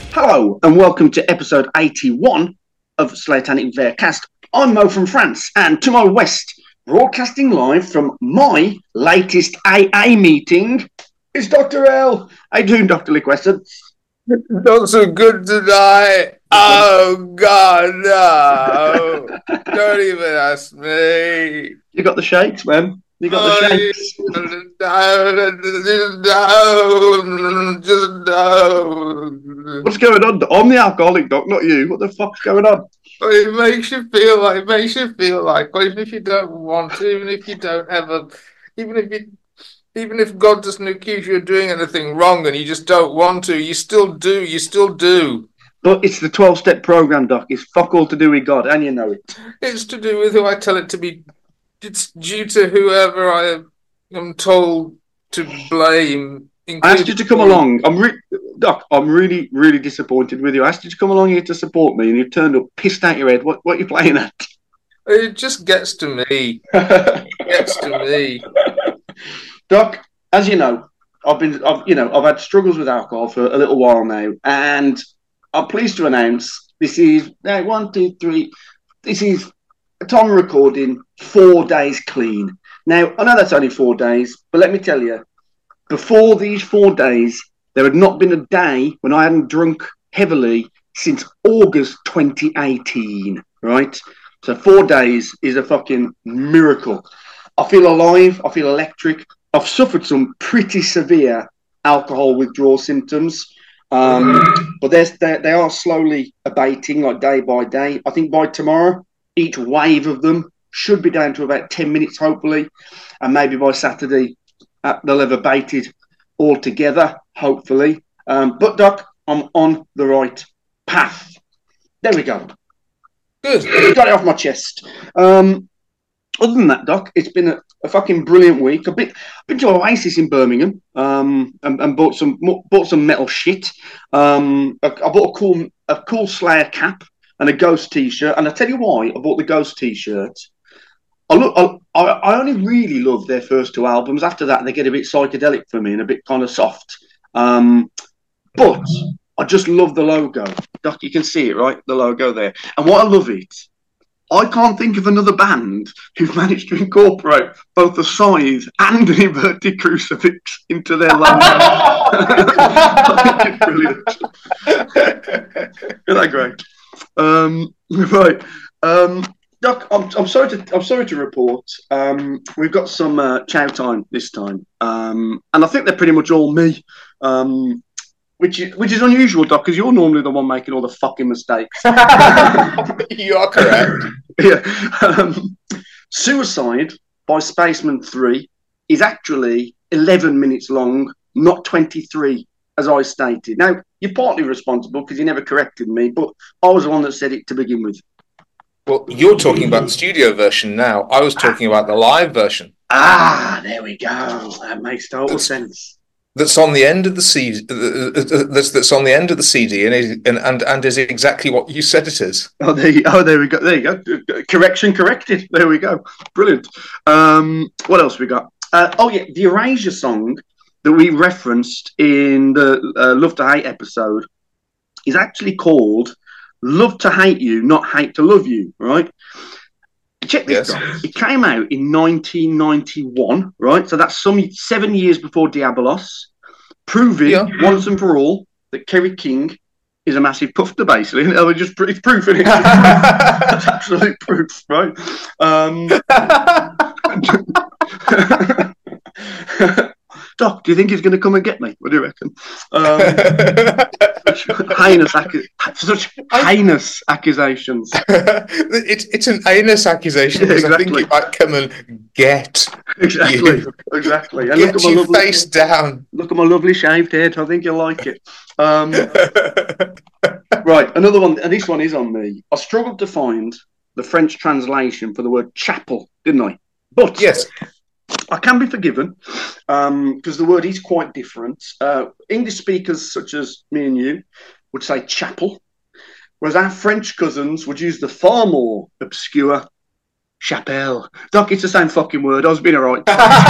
Hello and welcome to episode 81 of Slatanic Vercast. I'm Mo from France, and to my west, broadcasting live from my latest AA meeting, is Dr. L. How you doing, Dr. Liqueston? Not so good tonight. Oh, God, no. Don't even ask me. You got the shakes, man. You got the shakes. Just no. What's going on? I'm the alcoholic, Doc, not you. What the fuck's going on? It makes you feel like, well, even if you don't want to, even if you don't ever, even if God doesn't accuse you of doing anything wrong and you just don't want to, you still do. But it's the 12-step program, Doc. It's fuck all to do with God, and you know it. It's to do with who I tell it to be. It's due to whoever I am told to blame. I asked you to come along. Doc, I'm really, really disappointed with you. I asked you to come along here to support me, and you've turned up pissed out your head. What are you playing at? It just gets to me. It gets to me. Doc, as you know, I've had struggles with alcohol for a little while now, and I'm pleased to announce this is This is a time of recording 4 days clean. Now, I know that's only 4 days, but let me tell you, before these 4 days, there had not been a day when I hadn't drunk heavily since August 2018, right? So 4 days is a fucking miracle. I feel alive. I feel electric. I've suffered some pretty severe alcohol withdrawal symptoms, but they are slowly abating, like day by day. I think by tomorrow, each wave of them should be down to about 10 minutes, hopefully, and maybe by Saturday, they'll have abated altogether, hopefully. But, Doc, I'm on the right path. There we go. Good. Got it off my chest. Other than that, Doc, it's been a fucking brilliant week. I've been to Oasis in Birmingham and bought some metal shit. I bought a cool Slayer cap and a Ghost t-shirt. And I tell you why I bought the Ghost t-shirt. I only really love their first two albums. After that, they get a bit psychedelic for me and a bit kind of soft. But I just love the logo. Doc, you can see it, right? The logo there. And what I love it, I can't think of another band who've managed to incorporate both a scythe and an inverted crucifix into their logo. I think it's brilliant. Isn't that great? Right. Doc, I'm sorry to report. We've got some chow time this time, and I think they're pretty much all me. Which is unusual, Doc, because you're normally the one making all the fucking mistakes. You are correct. Yeah. Suicide by Spaceman 3 is actually 11 minutes long, not 23, as I stated. Now, you're partly responsible because you never corrected me, but I was the one that said it to begin with. Well, you're talking about the studio version now. I was talking about the live version. There we go. That makes total sense. That's on the end of the CD. That's on the end of the CD, and is exactly what you said it is. There we go. There you go. Correction corrected. There we go. Brilliant. What else we got? The Erasure song that we referenced in the Love to Hate episode is actually called Love to Hate You, Not Hate to Love You, right? Check this out. It came out in 1991, right? So that's 7 years before Diabolos, proving once and for all that Kerry King is a massive pufter, basically. It's proof, isn't it? That's absolute proof, right? Doc, do you think he's going to come and get me? What do you reckon? Such heinous accusations. It's an heinous accusation because I think it might come and get you. Exactly. And get you face down. Look at my lovely shaved head. I think you'll like it. Right, another one, and this one is on me. I struggled to find the French translation for the word chapel, didn't I? But yes, I can be forgiven because the word is quite different. English speakers such as me and you would say chapel, whereas our French cousins would use the far more obscure chapelle. Doc, it's the same fucking word. I was being all right.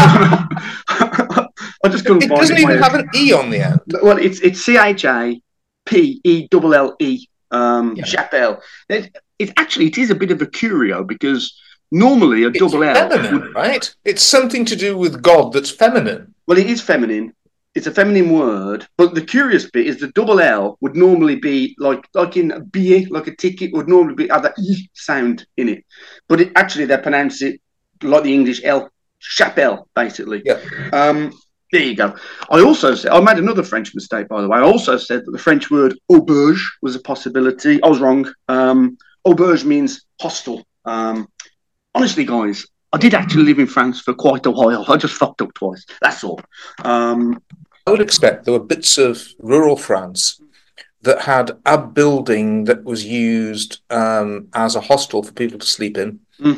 I just couldn't find it. It doesn't even have an E on the end. Well, it's CHA P-E-L-L-E, chapelle. It is a bit of a curio because normally a double L... feminine, right? It's something to do with God that's feminine. Well, it is feminine. It's a feminine word, but the curious bit is the double L would normally be like in a beer, like a ticket would normally have that E sound in it. But they pronounce it like the English L, chapelle, basically. Yeah. There you go. I also said, I made another French mistake, by the way. I also said that the French word auberge was a possibility. I was wrong. Auberge means hostel. Honestly, guys, I did actually live in France for quite a while. I just fucked up twice. That's all. I would expect there were bits of rural France that had a building that was used as a hostel for people to sleep in.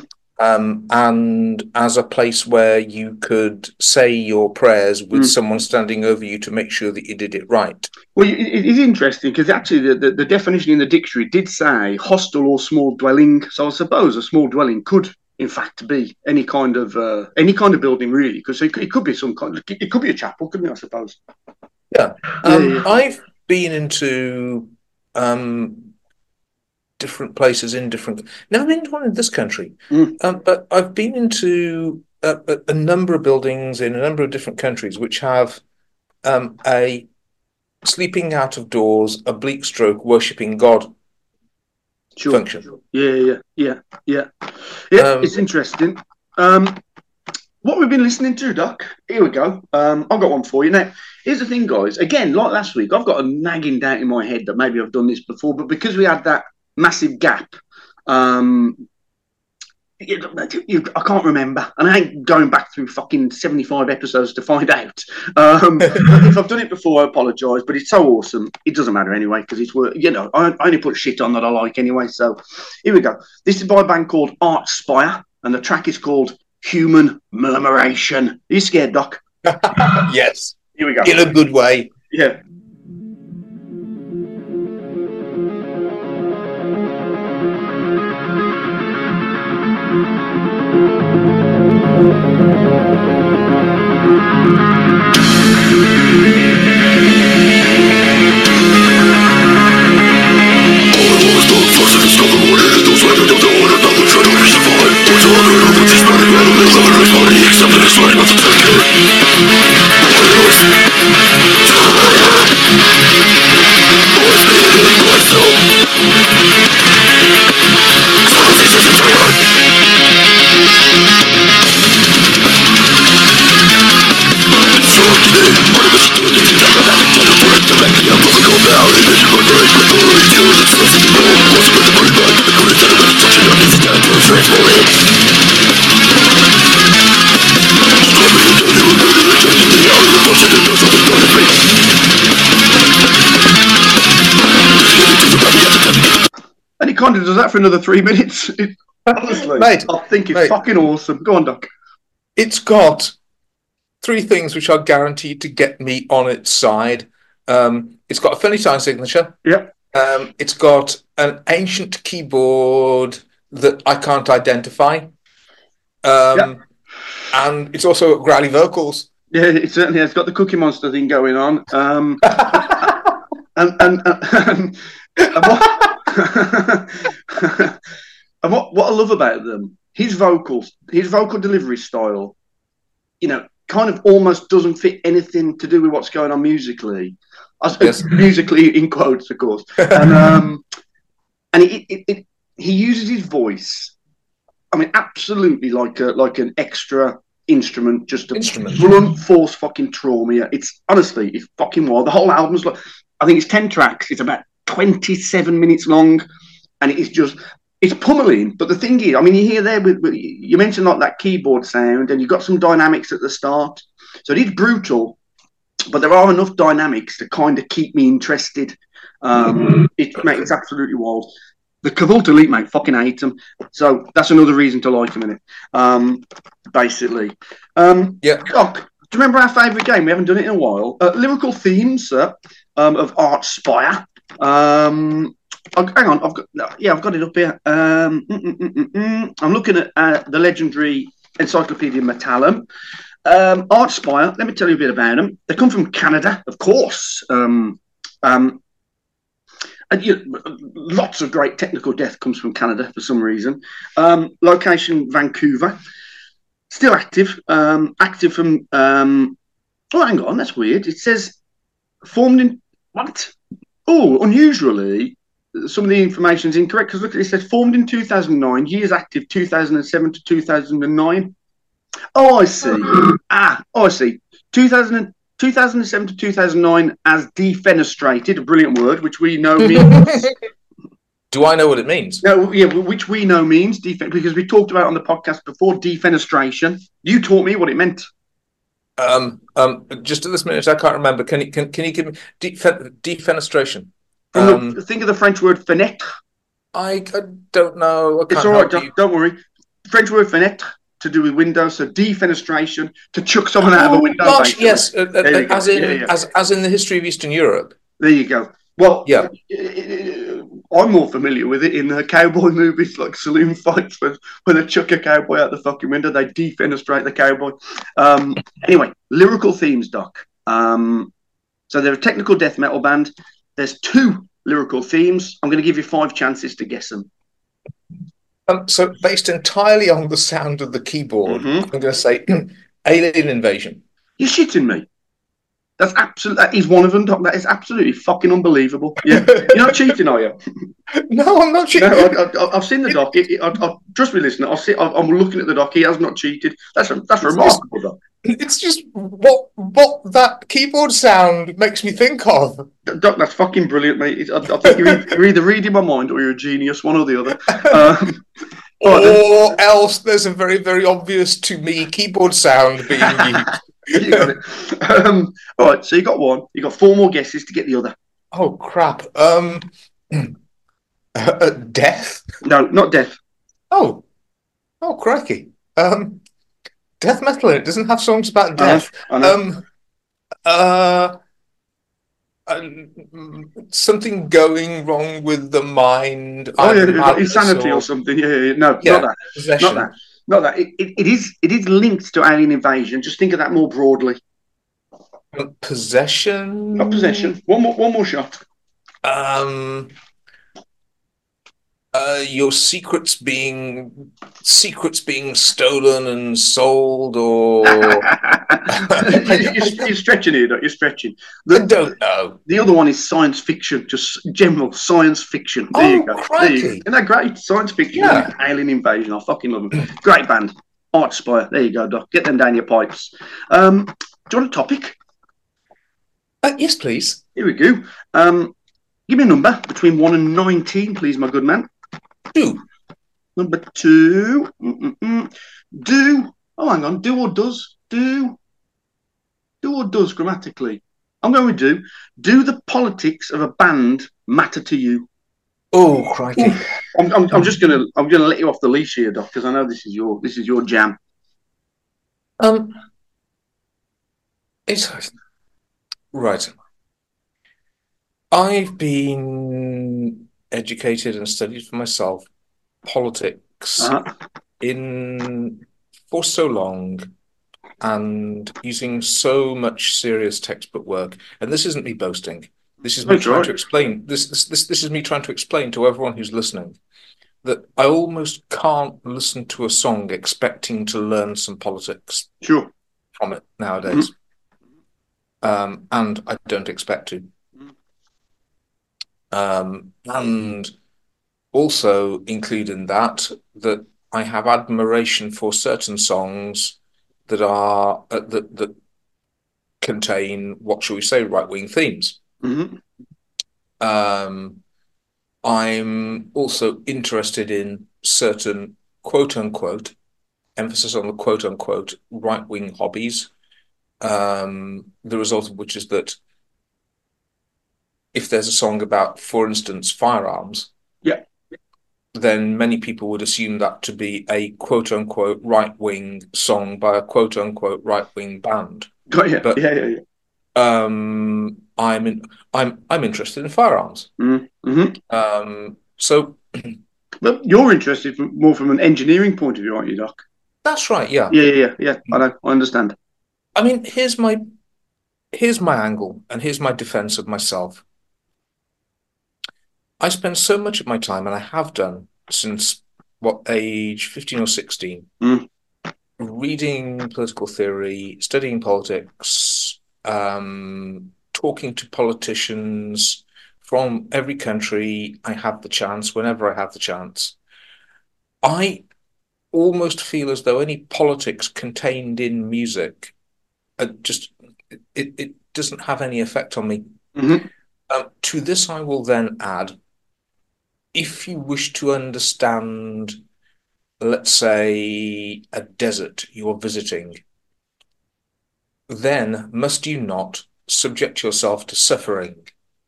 And as a place where you could say your prayers with someone standing over you to make sure that you did it right. Well, it is interesting because actually the definition in the dictionary did say hostel or small dwelling. So I suppose a small dwelling could, in fact, be any kind of building, really, because it could be it could be a chapel, couldn't it? I suppose. Yeah. I've been into different places in different. Never been to one in this country, but I've been into a number of buildings in a number of different countries which have a sleeping out of doors, oblique stroke, worshipping God function. Yeah. It's interesting. What we've been listening to, Doc. Here we go. I've got one for you now. Here's the thing, guys. Again, like last week, I've got a nagging doubt in my head that maybe I've done this before, but because we had that massive gap, I can't remember, and I ain't going back through fucking 75 episodes to find out. If I've done it before, I apologise, but it's so awesome. It doesn't matter anyway because it's worth. I only put shit on that I like anyway. So here we go. This is by a band called Archspire, and the track is called Human Murmuration. Are you scared, Doc? Yes. Here we go. In a good way. Yeah. And he kind of does that for another 3 minutes. Honestly, mate, I think it's fucking awesome. Go on, Doc. It's got three things which are guaranteed to get me on its side. It's got a funny time signature. Yep. It's got an ancient keyboard that I can't identify. And it's also got growly vocals. Yeah, it certainly has got the Cookie Monster thing going on. And what I love about them, his vocal delivery style, kind of almost doesn't fit anything to do with what's going on musically. Yes. Musically in quotes, of course. And he uses his voice. I mean, absolutely like an extra instrument, just to blunt force fucking trauma. It's honestly, it's fucking wild. The whole album's I think it's 10 tracks. It's about 27 minutes long, and it's pummeling. But the thing is, I mean, you hear there you mentioned like that keyboard sound, and you've got some dynamics at the start. So it is brutal, but there are enough dynamics to kind of keep me interested. It's absolutely wild. The Cavalt Elite, mate, fucking hate them. So that's another reason to like them, innit? Basically. Yeah. Doc, do you remember our favourite game? We haven't done it in a while. Lyrical themes of Archspire. Hang on, I've got it up here. I'm looking at the legendary Encyclopedia Metallum. Archspire, let me tell you a bit about them. They come from Canada, of course. lots of great technical death comes from Canada for some reason. Location Vancouver, still active. Active from. Oh, hang on, that's weird. It says formed in what? Oh, unusually, some of the information is incorrect because look, it says formed in 2009, years active 2007 to 2009. Oh, I see. I see. 2007 to 2009 as defenestrated, a brilliant word, which we know means. Do I know what it means? No, yeah, which we know means because we talked about it on the podcast before, defenestration. You taught me what it meant. Just at this minute, I can't remember. Can you give me defenestration? Think of the French word fenêtre. I don't know. It's all right, don't worry. French word fenêtre to do with windows, so defenestration, to chuck someone out of a window. Gosh, yes, as in the history of Eastern Europe. There you go. Well, yeah, I'm more familiar with it in the cowboy movies, like saloon fights, when they chuck a cowboy out the fucking window, they defenestrate the cowboy. Anyway, lyrical themes, Doc. So they're a technical death metal band. There's 2 lyrical themes. I'm going to give you 5 chances to guess them. So based entirely on the sound of the keyboard, I'm going to say Alien Invasion. You're shitting me. That is one of them, Doc. That is absolutely fucking unbelievable. Yeah, you're not cheating, are you? No, I'm not cheating. No, I've seen the doc. Trust me, listener. I'm looking at the doc. He has not cheated. That's remarkable, Doc. It's just what that keyboard sound makes me think of. Doc, that's fucking brilliant, mate. I think you're either reading my mind or you're a genius, one or the other. Or else there's a very, very obvious to me keyboard sound being used. You got it. All right, so you got one. You got 4 more guesses to get the other. Oh crap! Death? No, not death. Oh crikey! Death metal. It doesn't have songs about death. I know. Something going wrong with the mind. Oh yeah, insanity or something. Yeah. No, not that. Possession. Not that. It is linked to Alien Invasion. Just think of that more broadly. Possession. Not possession. One more shot. Your secrets being stolen and sold, or you're stretching here, Doc. You're stretching. I don't know. The other one is science fiction, just general science fiction. There you go. Crikey. Isn't that great? Science fiction, yeah. Alien Invasion. I fucking love them. Great band. Archspire. There you go, Doc. Get them down your pipes. Do you want a topic? Yes, please. Here we go. Give me a number between 1 and 19, please, my good man. 2. Number 2. Do. Oh, hang on. Do or does? Do or does grammatically? I'm going with do. Do the politics of a band matter to you? Oh, crikey! I'm just gonna let you off the leash here, Doc, because I know this is your jam. It's right. I've been educated and studied for myself politics for so long, and using so much serious textbook work. And this isn't me boasting. This is me trying to explain. This is me trying to explain to everyone who's listening that I almost can't listen to a song expecting to learn some politics from it nowadays. And I don't expect to. And also include in that I have admiration for certain songs that are that contain, what shall we say, right-wing themes. I'm also interested in certain quote-unquote, emphasis on the quote-unquote, right-wing hobbies, the result of which is that if there's a song about, for instance, firearms, then many people would assume that to be a quote-unquote right-wing song by a quote-unquote right-wing band. But, I'm interested in firearms. So, but you're interested more from an engineering point of view, aren't you, Doc? That's right. Yeah. Yeah. I know. I understand. I mean, here's my angle, and here's my defense of myself. I spend so much of my time, and I have done since what age, 15 or 16, Mm. reading political theory, studying politics, talking to politicians from every country I have the chance, whenever I have the chance. I almost feel as though any politics contained in music just it doesn't have any effect on me. Mm-hmm. To this, I will then add, if you wish to understand, let's say, a desert you're visiting, then must you not subject yourself to suffering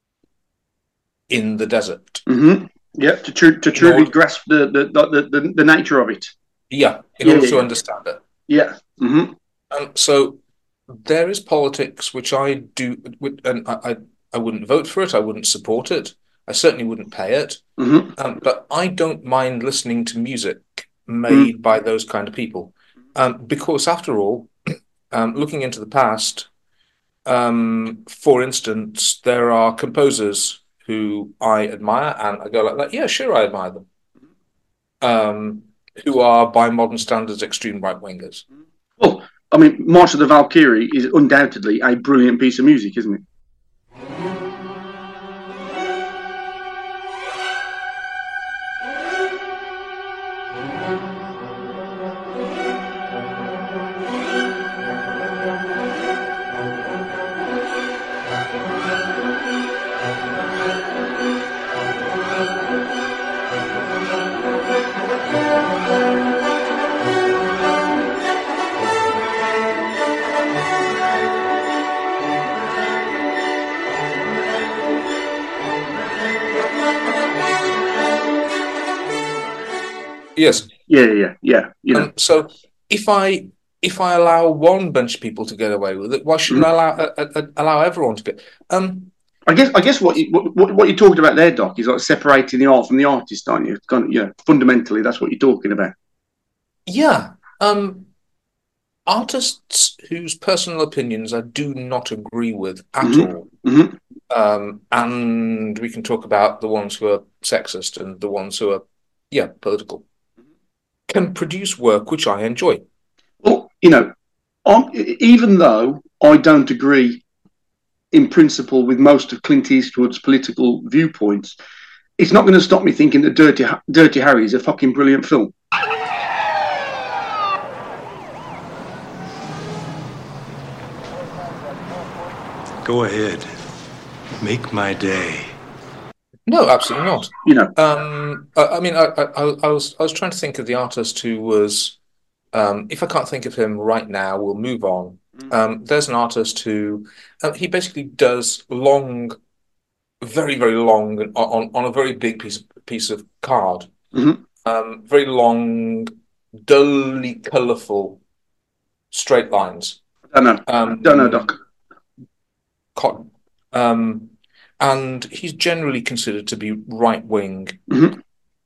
in the desert? Mm-hmm. Yeah, to In truly order, grasp the nature of it. yeah, in Yeah, order yeah, to yeah. understand it. Yeah. Mm-hmm. So there is politics which I do, and I wouldn't vote for it. I wouldn't support it. I certainly wouldn't pay it. Mm-hmm. But I don't mind listening to music Mm. made by those kind of people, because after all, looking into the past, for instance, there are composers who I admire, and I go like that. Yeah, sure, I admire them. Um, who are, by modern standards, extreme right wingers. Well, I mean, March of the Valkyrie is undoubtedly a brilliant piece of music, isn't it? Yes. Yeah, yeah, yeah. You know. So if I if I allow one bunch of people to get away with it, why shouldn't Mhm. I allow everyone to get? I guess what you talked about there, Doc, is like separating the art from the artist, aren't you? It's kind of, fundamentally, that's what you're talking about. Yeah. Artists whose personal opinions I do not agree with at Mm-hmm. all. Mm-hmm. And we can talk about the ones who are sexist and the ones who are, yeah, political, can produce work which I enjoy. Well, even though I don't agree in principle with most of Clint Eastwood's political viewpoints, it's not going to stop me thinking that Dirty Harry is a fucking brilliant film. Go ahead. Make my day. No, absolutely not. You know. I mean, I was trying to think of the artist who was. If I can't think of him right now, we'll move on. There's an artist who he basically does long, very very long on a very big piece of card. Mm-hmm. Very long, dully colourful straight lines. I don't know, Doc. Cotton. And he's generally considered to be right wing. Mm-hmm.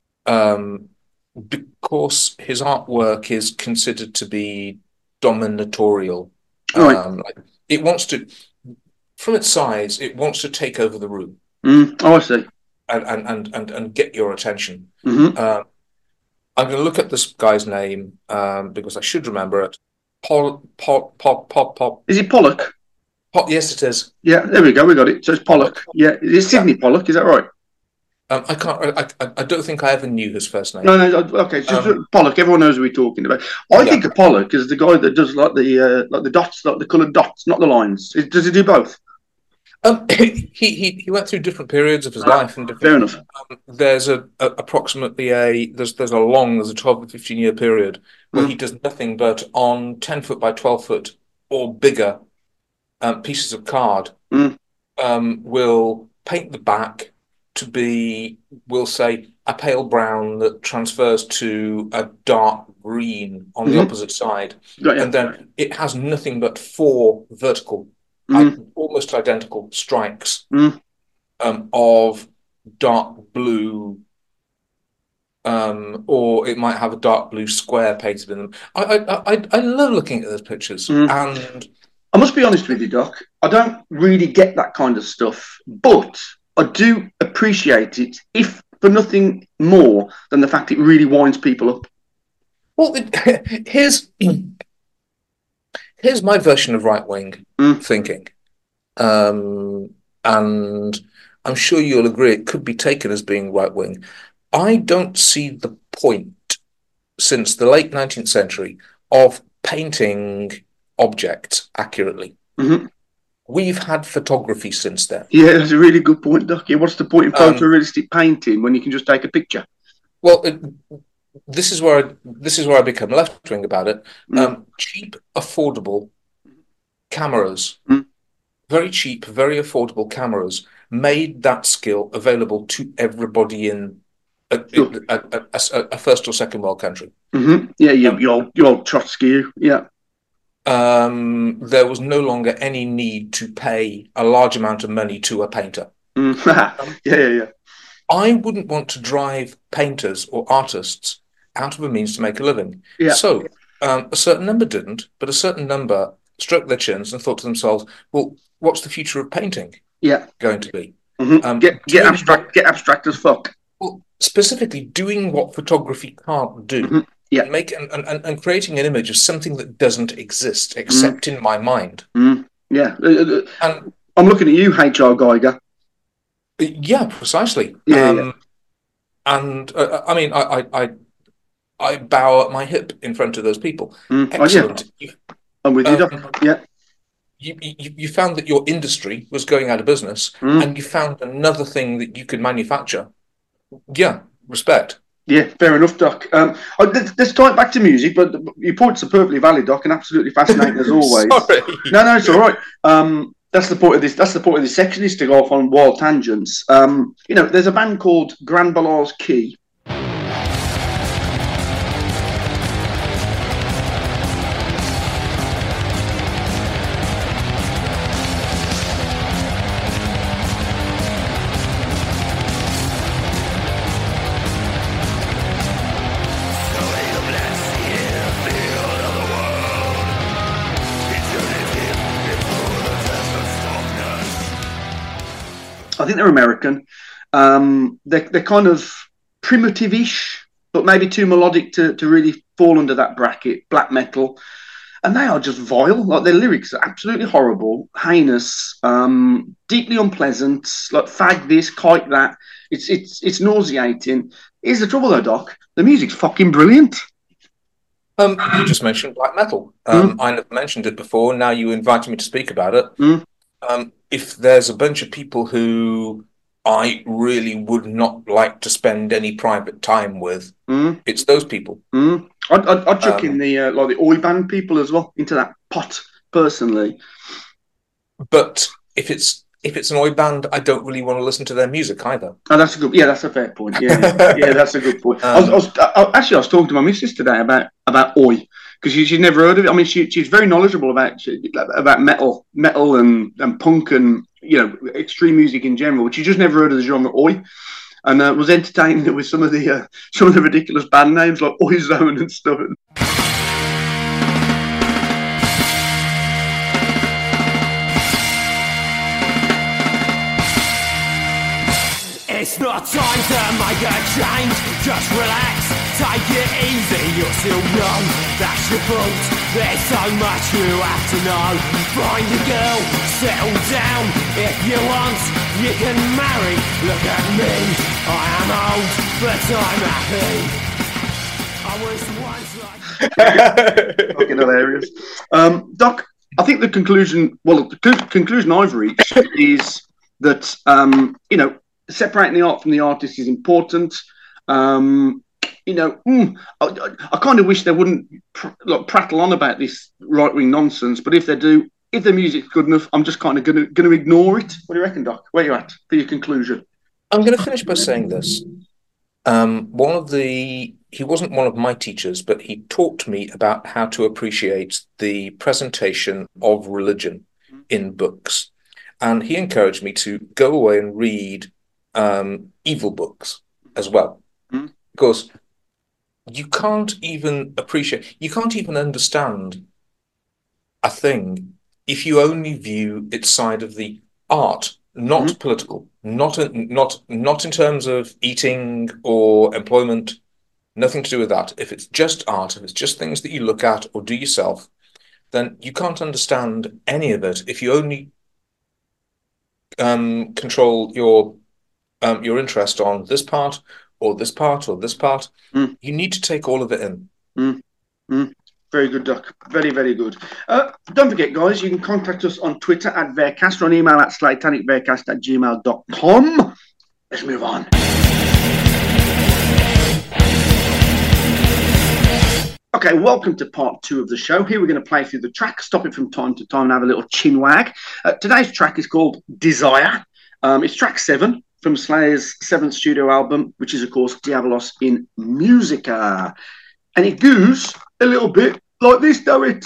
Because his artwork is considered to be dominatorial. Right. Like it wants to, from its size, it wants to take over the room. Oh, I see. And get your attention. Mm-hmm. I'm going to look at this guy's name because I should remember it. Is it Pollock? Yes, it is. Yeah, there we go. We got it. So it's Pollock. Yeah, it's Sidney Pollock. Is that right? I can't. I don't think I ever knew his first name. No. Okay, it's just Pollock. Everyone knows who we're talking about. I think of Pollock as the guy that does like the dots, like the coloured dots, not the lines. Does he do both? He went through different periods of his life and different. Fair enough. There's approximately there's a 12 to 15 year period where he does nothing but on 10 foot by 12 foot or bigger pieces of card. Will paint the back to be, we'll say, a pale brown that transfers to a dark green on the opposite side, and then it has nothing but 4 vertical, almost identical strikes of dark blue, or it might have a dark blue square painted in them. I love looking at those pictures, and I must be honest with you, Doc. I don't really get that kind of stuff, but I do appreciate it, if for nothing more than the fact it really winds people up. Well, here's my version of right-wing thinking, and I'm sure you'll agree it could be taken as being right-wing. I don't see the point, since the late 19th century, of painting objects accurately. Mm-hmm. We've had photography since then. Yeah, that's a really good point, Doc. Yeah, what's the point in photorealistic painting when you can just take a picture? Well, this is where I become left-wing about it. Cheap, affordable cameras, very cheap, very affordable cameras, made that skill available to everybody in a first or second world country. Mm-hmm. Yeah, you're Trotsky, yeah. There was no longer any need to pay a large amount of money to a painter. Yeah. I wouldn't want to drive painters or artists out of a means to make a living. Yeah. So a certain number didn't, but a certain number stroked their chins and thought to themselves, well, what's the future of painting going to be? Mm-hmm. Get abstract as fuck. Well, specifically doing what photography can't do. Mm-hmm. Yeah. And creating an image of something that doesn't exist except in my mind. Yeah. And I'm looking at you, H.R. Geiger. Yeah, precisely. Yeah. And I mean, I bow at my hip in front of those people. Excellent. Oh, yeah. I'm with you, Doc. Yeah. You found that your industry was going out of business, and you found another thing that you could manufacture. Yeah, respect. Yeah, fair enough, Doc. Let's tie it back to music, but your points are perfectly valid, Doc, and absolutely fascinating as always. Sorry. No, it's all right. That's the point of this. That's the point of this section, is to go off on wild tangents. There's a band called Grand Ballar's Key. I think they're American. They're kind of primitive-ish, but maybe too melodic to really fall under that bracket, black metal. And they are just vile. Like, their lyrics are absolutely horrible, heinous, deeply unpleasant, like fag this, kite that. It's nauseating. Here's the trouble though, Doc. The music's fucking brilliant. You just mentioned black metal. I never mentioned it before. Now you invited me to speak about it. If there's a bunch of people who I really would not like to spend any private time with, it's those people. I'd chuck in the the oi band people as well into that pot personally. But if it's an oi band, I don't really want to listen to their music either. Oh, that's a good. Yeah, that's a fair point. Yeah, that's a good point. I was talking to my missus today about oi, because she's never heard of it. I mean, she's very knowledgeable about metal and punk and extreme music in general, but she just never heard of the genre oi, and was entertained with some of the ridiculous band names like Oizone and stuff. It's not time to make a change, just relax, take it easy, you're still young, that's your fault, there's so much you have to know. Find a girl, settle down, if you want, you can marry. Look at me, I am old, but I'm happy. I was once like... Fucking hilarious. Doc, I think the conclusion I've reached is that, separating the art from the artist is important. I kind of wish they wouldn't prattle on about this right-wing nonsense, but if they do, if their music's good enough, I'm just kind of going to ignore it. What do you reckon, Doc? Where you at for your conclusion? I'm going to finish by saying this. He wasn't one of my teachers, but he taught me about how to appreciate the presentation of religion in books. And he encouraged me to go away and read evil books as well, because you can't even understand a thing if you only view its side of the art not political, not in terms of eating or employment. Nothing to do with that. If it's just art, if it's just things that you look at or do yourself, then you can't understand any of it if you only control your interest on this part or this part or this part. You need to take all of it in. Very good, Doc. Very, very good. Don't forget, guys, you can contact us on Twitter at Vercast or on email at slatanicvercast@gmail.com. Let's move on. Okay, welcome to part 2 of the show. Here we're going to play through the track, stop it from time to time and have a little chin wag. Today's track is called Desire. It's track 7 from Slayer's 7th studio album, which is, of course, Diabolos in Musica. And it goes a little bit like this, do it.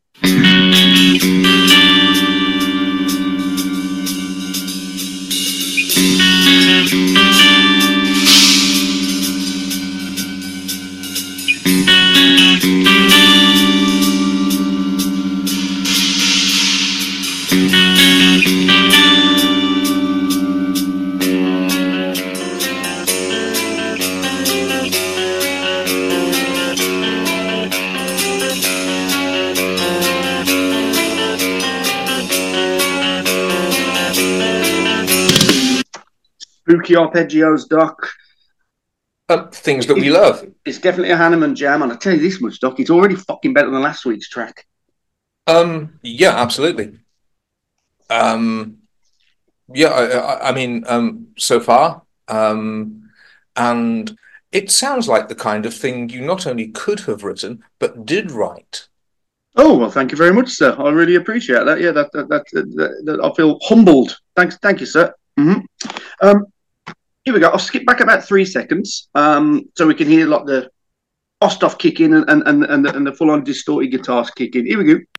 Spooky arpeggios, Doc. Things that we love. It's definitely a Hanneman jam, and I tell you this much, Doc, it's already fucking better than last week's track. Yeah, absolutely. I mean, so far, and it sounds like the kind of thing you not only could have written but did write. Oh, well, thank you very much, sir. I really appreciate that. Yeah, that I feel humbled. Thank you, sir. Mm-hmm. Here we go. I'll skip back about 3 seconds, so we can hear like the Ostov kick in and the full-on distorted guitars kick in. Here we go.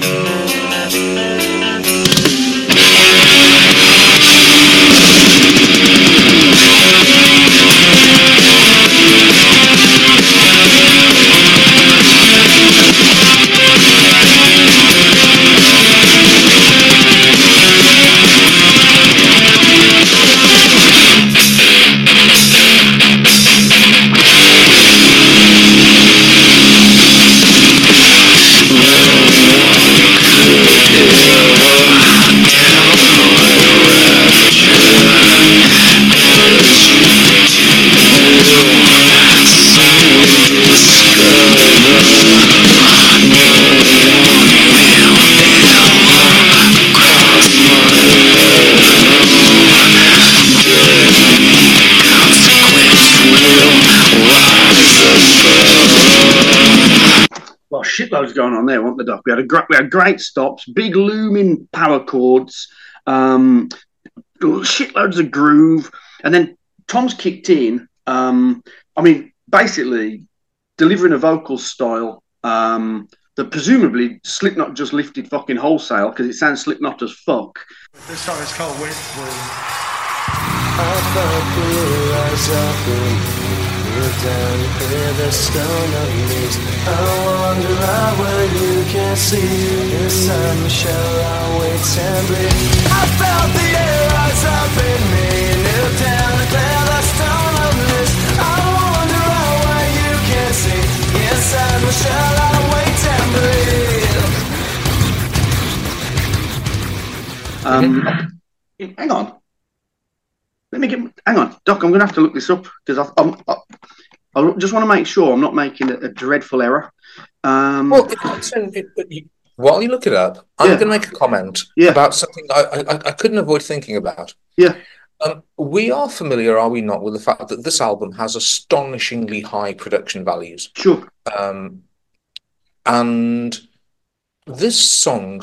Well, shitloads going on there, weren't there, Doc? We had great stops, big looming power chords, shitloads of groove, and then Tom's kicked in. I mean, basically delivering a vocal style that presumably Slipknot just lifted fucking wholesale because it sounds Slipknot as fuck. This song is called Wind Blue. Down, you hear the stone of leaves. I wander out where you can't see. Inside my shell, I wait and bleed. I felt the air rise up in me. Kneel down and clear the stone of leaves. I wander out where you can't see. Inside my shell, I wait and bleed. Hang on. Hang on, Doc, I'm going to have to look this up because I just want to make sure I'm not making a dreadful error. Well, while you look it up, I'm going to make a comment about something I couldn't avoid thinking about. Yeah. We are familiar, are we not, with the fact that this album has astonishingly high production values. Sure. And this song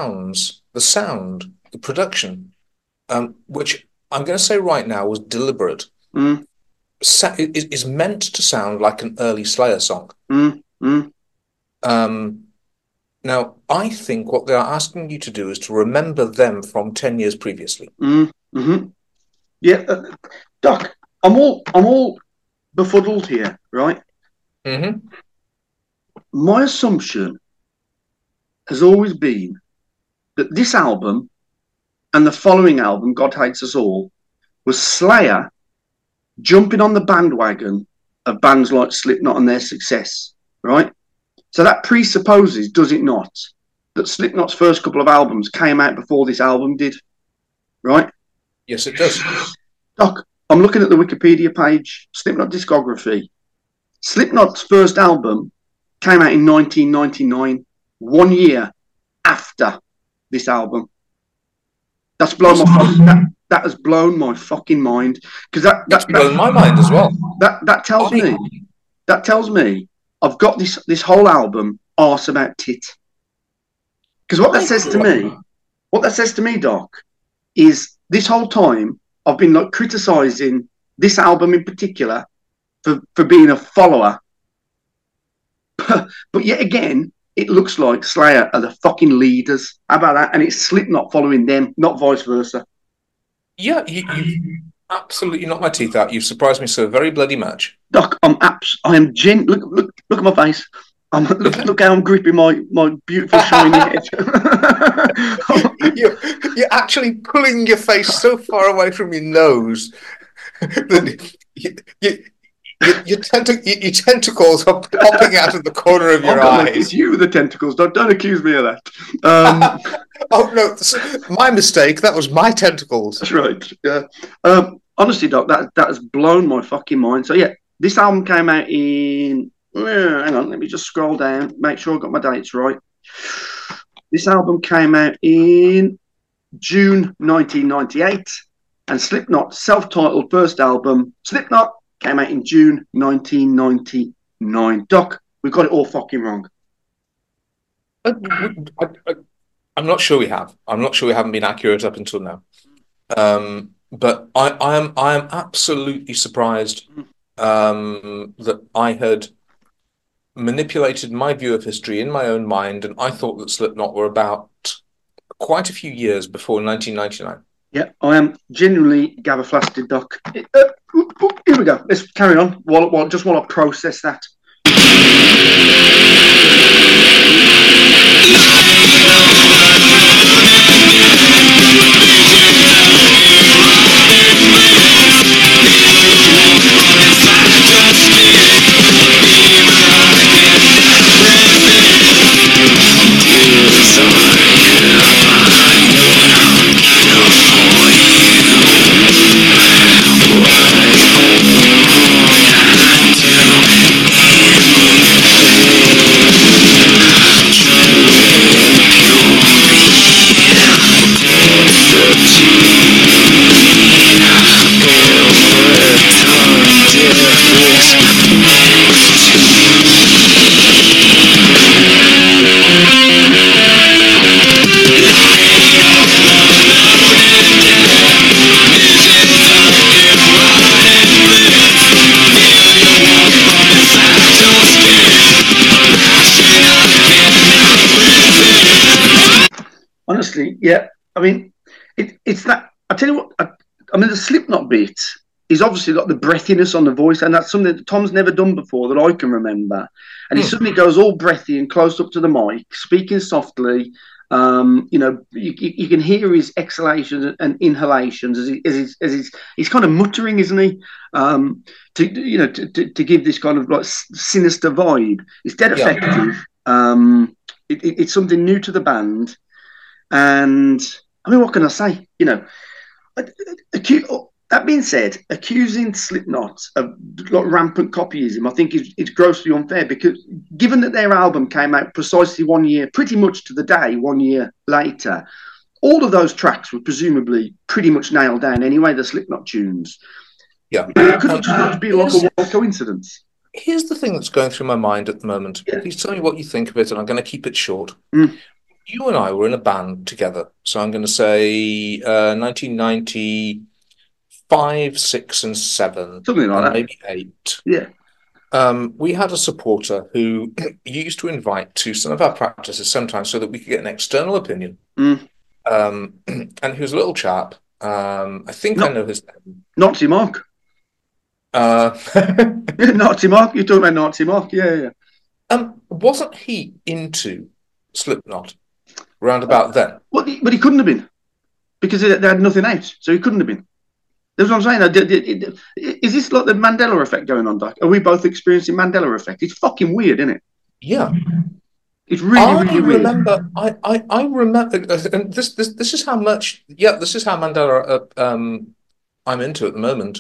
the production, which I'm going to say right now was deliberate, is meant to sound like an early Slayer song. Now, I think what they are asking you to do is to remember them from 10 years previously. Yeah, Doc, I'm all befuddled here, right? My assumption has always been that this album and the following album, God Hates Us All, was Slayer jumping on the bandwagon of bands like Slipknot and their success, right? So that presupposes, does it not, that Slipknot's first couple of albums came out before this album did, right? Yes, it does. Doc, I'm looking at the Wikipedia page, Slipknot discography. Slipknot's first album came out in 1999, 1 year after this album. That's blown that has blown my fucking mind, because that's blown my mind as well. That tells me I've got this whole album arse about tit. Because what that says to me, Doc, is this whole time I've been like criticising this album in particular for being a follower. But yet again, it looks like Slayer are the fucking leaders. How about that? And it's Slipknot following them, not vice versa. Yeah, you absolutely knocked my teeth out. You've surprised me so very bloody much. Doc, I am look at my face. Look how I'm gripping my beautiful shiny head. You're actually pulling your face so far away from your nose that your tentacles are popping out of the corner of your eyes. It's you with the tentacles. Don't accuse me of that. Oh no, my mistake. That was my tentacles. That's right. Yeah. Honestly, Doc, that has blown my fucking mind. So yeah, this album came out in. Hang on, let me just scroll down, make sure I got my dates right. This album came out in June 1998, and Slipknot's self-titled first album, Slipknot, came out in June 1999. Doc, we've got it all fucking wrong. I'm not sure we have. I'm not sure we haven't been accurate up until now. But I am absolutely surprised that I had manipulated my view of history in my own mind, and I thought that Slipknot were about quite a few years before 1999. Yeah, I am genuinely gabberflasted, Doc. Here we go. Let's carry on while I process that. Honestly, yeah. I mean, it's that. I tell you what. I mean, the Slipknot beat is obviously got the breathiness on the voice, and that's something that Tom's never done before that I can remember. And he suddenly goes all breathy and close up to the mic, speaking softly. You know, you can hear his exhalations and inhalations as he's kind of muttering, isn't he? To give this kind of like sinister vibe. It's dead effective. It's something new to the band. And I mean, what can I say? You know, that being said, accusing Slipknot of like rampant copyism, I think it's grossly unfair, because given that their album came out precisely 1 year, pretty much to the day, 1 year later, all of those tracks were presumably pretty much nailed down anyway, the Slipknot tunes. Yeah. Could it just be like a wild coincidence? Here's the thing that's going through my mind at the moment. Yeah. Please tell me what you think of it, and I'm going to keep it short. You and I were in a band together, so I'm going to say 1995, 6, and 7. Something like that. Maybe 8. Yeah. We had a supporter who used to invite to some of our practices sometimes so that we could get an external opinion. And he was a little chap. I think I know his name. Nazi Mark. Nazi Mark. You're talking about Nazi Mark. Yeah. Wasn't he into Slipknot round about then? But he couldn't have been. because they had nothing out, so he couldn't have been. That's what I'm saying. Is this like the Mandela effect going on, Doc? Are we both experiencing Mandela effect? It's fucking weird, isn't it? Yeah. It's really weird. I remember, and this is how much. Yeah, this is how Mandela I'm into at the moment.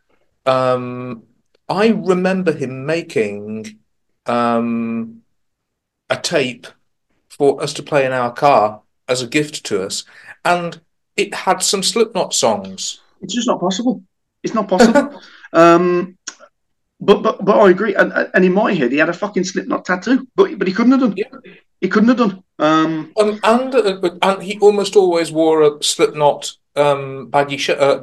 I remember him making a tape for us to play in our car as a gift to us, and it had some Slipknot songs. It's just not possible. It's not possible. But I agree. And in my head, he had a fucking Slipknot tattoo, but he couldn't have done. Yeah. He couldn't have done. And he almost always wore a Slipknot baggy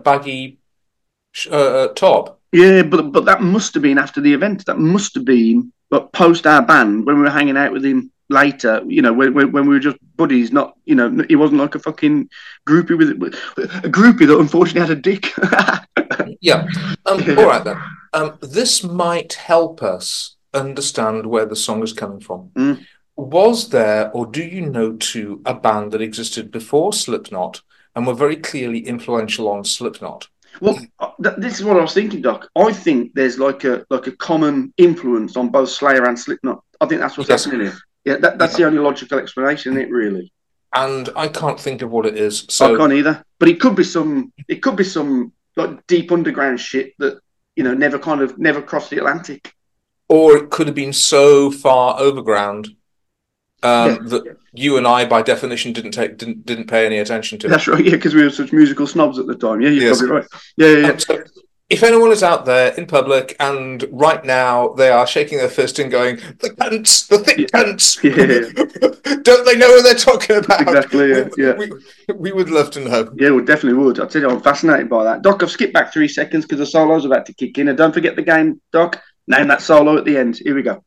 top. Yeah, but that must have been after the event. That must have been post our band when we were hanging out with him later. You know, when we were just buddies. Not, you know, he wasn't like a fucking groupie with a groupie that unfortunately had a dick. Yeah. All right then. This might help us understand where the song is coming from. Mm. Was there, or do you know, a band that existed before Slipknot and were very clearly influential on Slipknot? Well, this is what I was thinking, Doc. I think there's like a common influence on both Slayer and Slipknot. I think that's what's happening here. Yeah, that's the only logical explanation, isn't it, really? And I can't think of what it is. So I can't either. But it could be some like deep underground shit that, you know, never crossed the Atlantic. Or it could have been so far overground that you and I, by definition, didn't pay any attention to. That's right, yeah, because we were such musical snobs at the time. Yeah, you're probably right. Yeah. So if anyone is out there in public and right now they are shaking their fist and going, the cunts, the thick cunts, don't they know what they're talking about? Exactly, yeah. We would love to know. Yeah, we definitely would. I'll tell you, I'm fascinated by that. Doc, I've skipped back 3 seconds because the solo's about to kick in. And don't forget the game, Doc. Name that solo at the end. Here we go.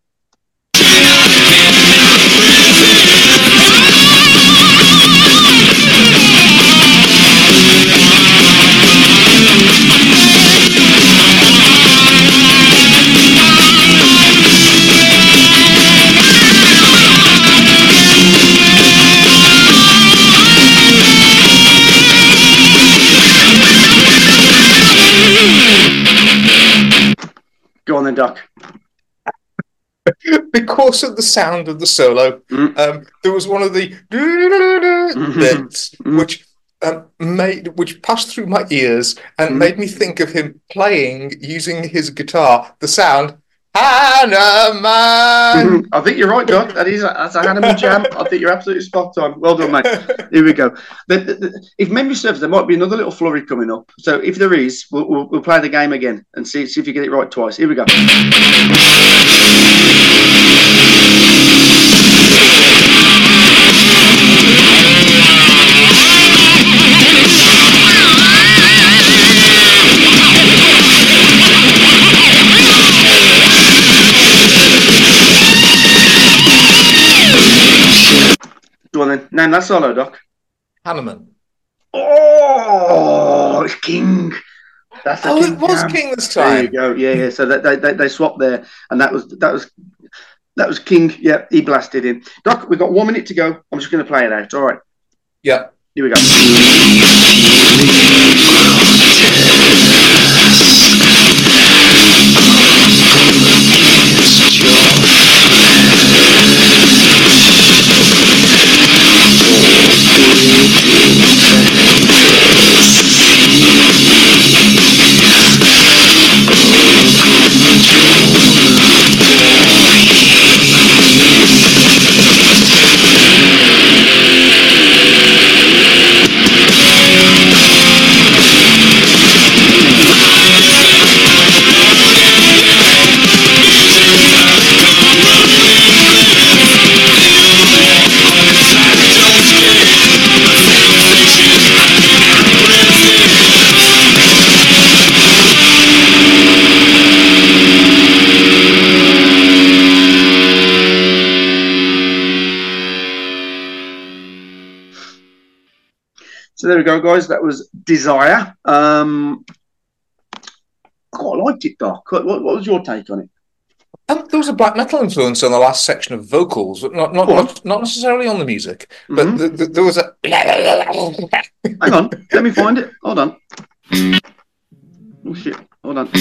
Go on then, Doc. Because of the sound of the solo, there was one of the bits which passed through my ears and made me think of him playing using his guitar. The sound, Hanneman. I think you're right, Doc. That's a Hanneman jam. I think you're absolutely spot on. Well done, mate. Here we go. If memory serves, there might be another little flurry coming up. So if there is, we'll play the game again and see if you get it right twice. Here we go. Go on then. Name that solo, Doc. Hanneman. Oh, it's King. That's the King. It was jam. King this time. There you go. Yeah. So they swapped there, and that was King. Yeah, he blasted in. Doc, we've got 1 minute to go. I'm just going to play it out. All right. Yeah. Here we go. So there we go, guys. That was Desire. I quite liked it, Doc. What was your take on it? there was a black metal influence on the last section of vocals, but not necessarily on the music. But there was a. Hang on, let me find it. Hold on. Oh shit! Hold on.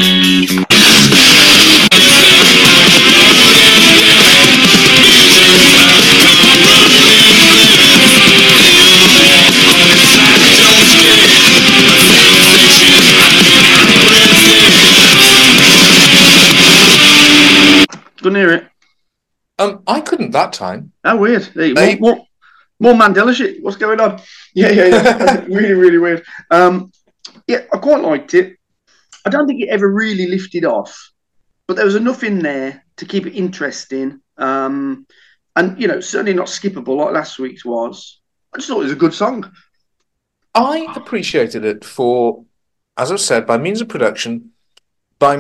Couldn't hear it. I couldn't that time. How weird. Hey, more Mandela shit. What's going on? Yeah. Really, really weird. Yeah, I quite liked it. I don't think it ever really lifted off, but there was enough in there to keep it interesting. And, certainly not skippable like last week's was. I just thought it was a good song. I appreciated it for, as I've said, by means of production, by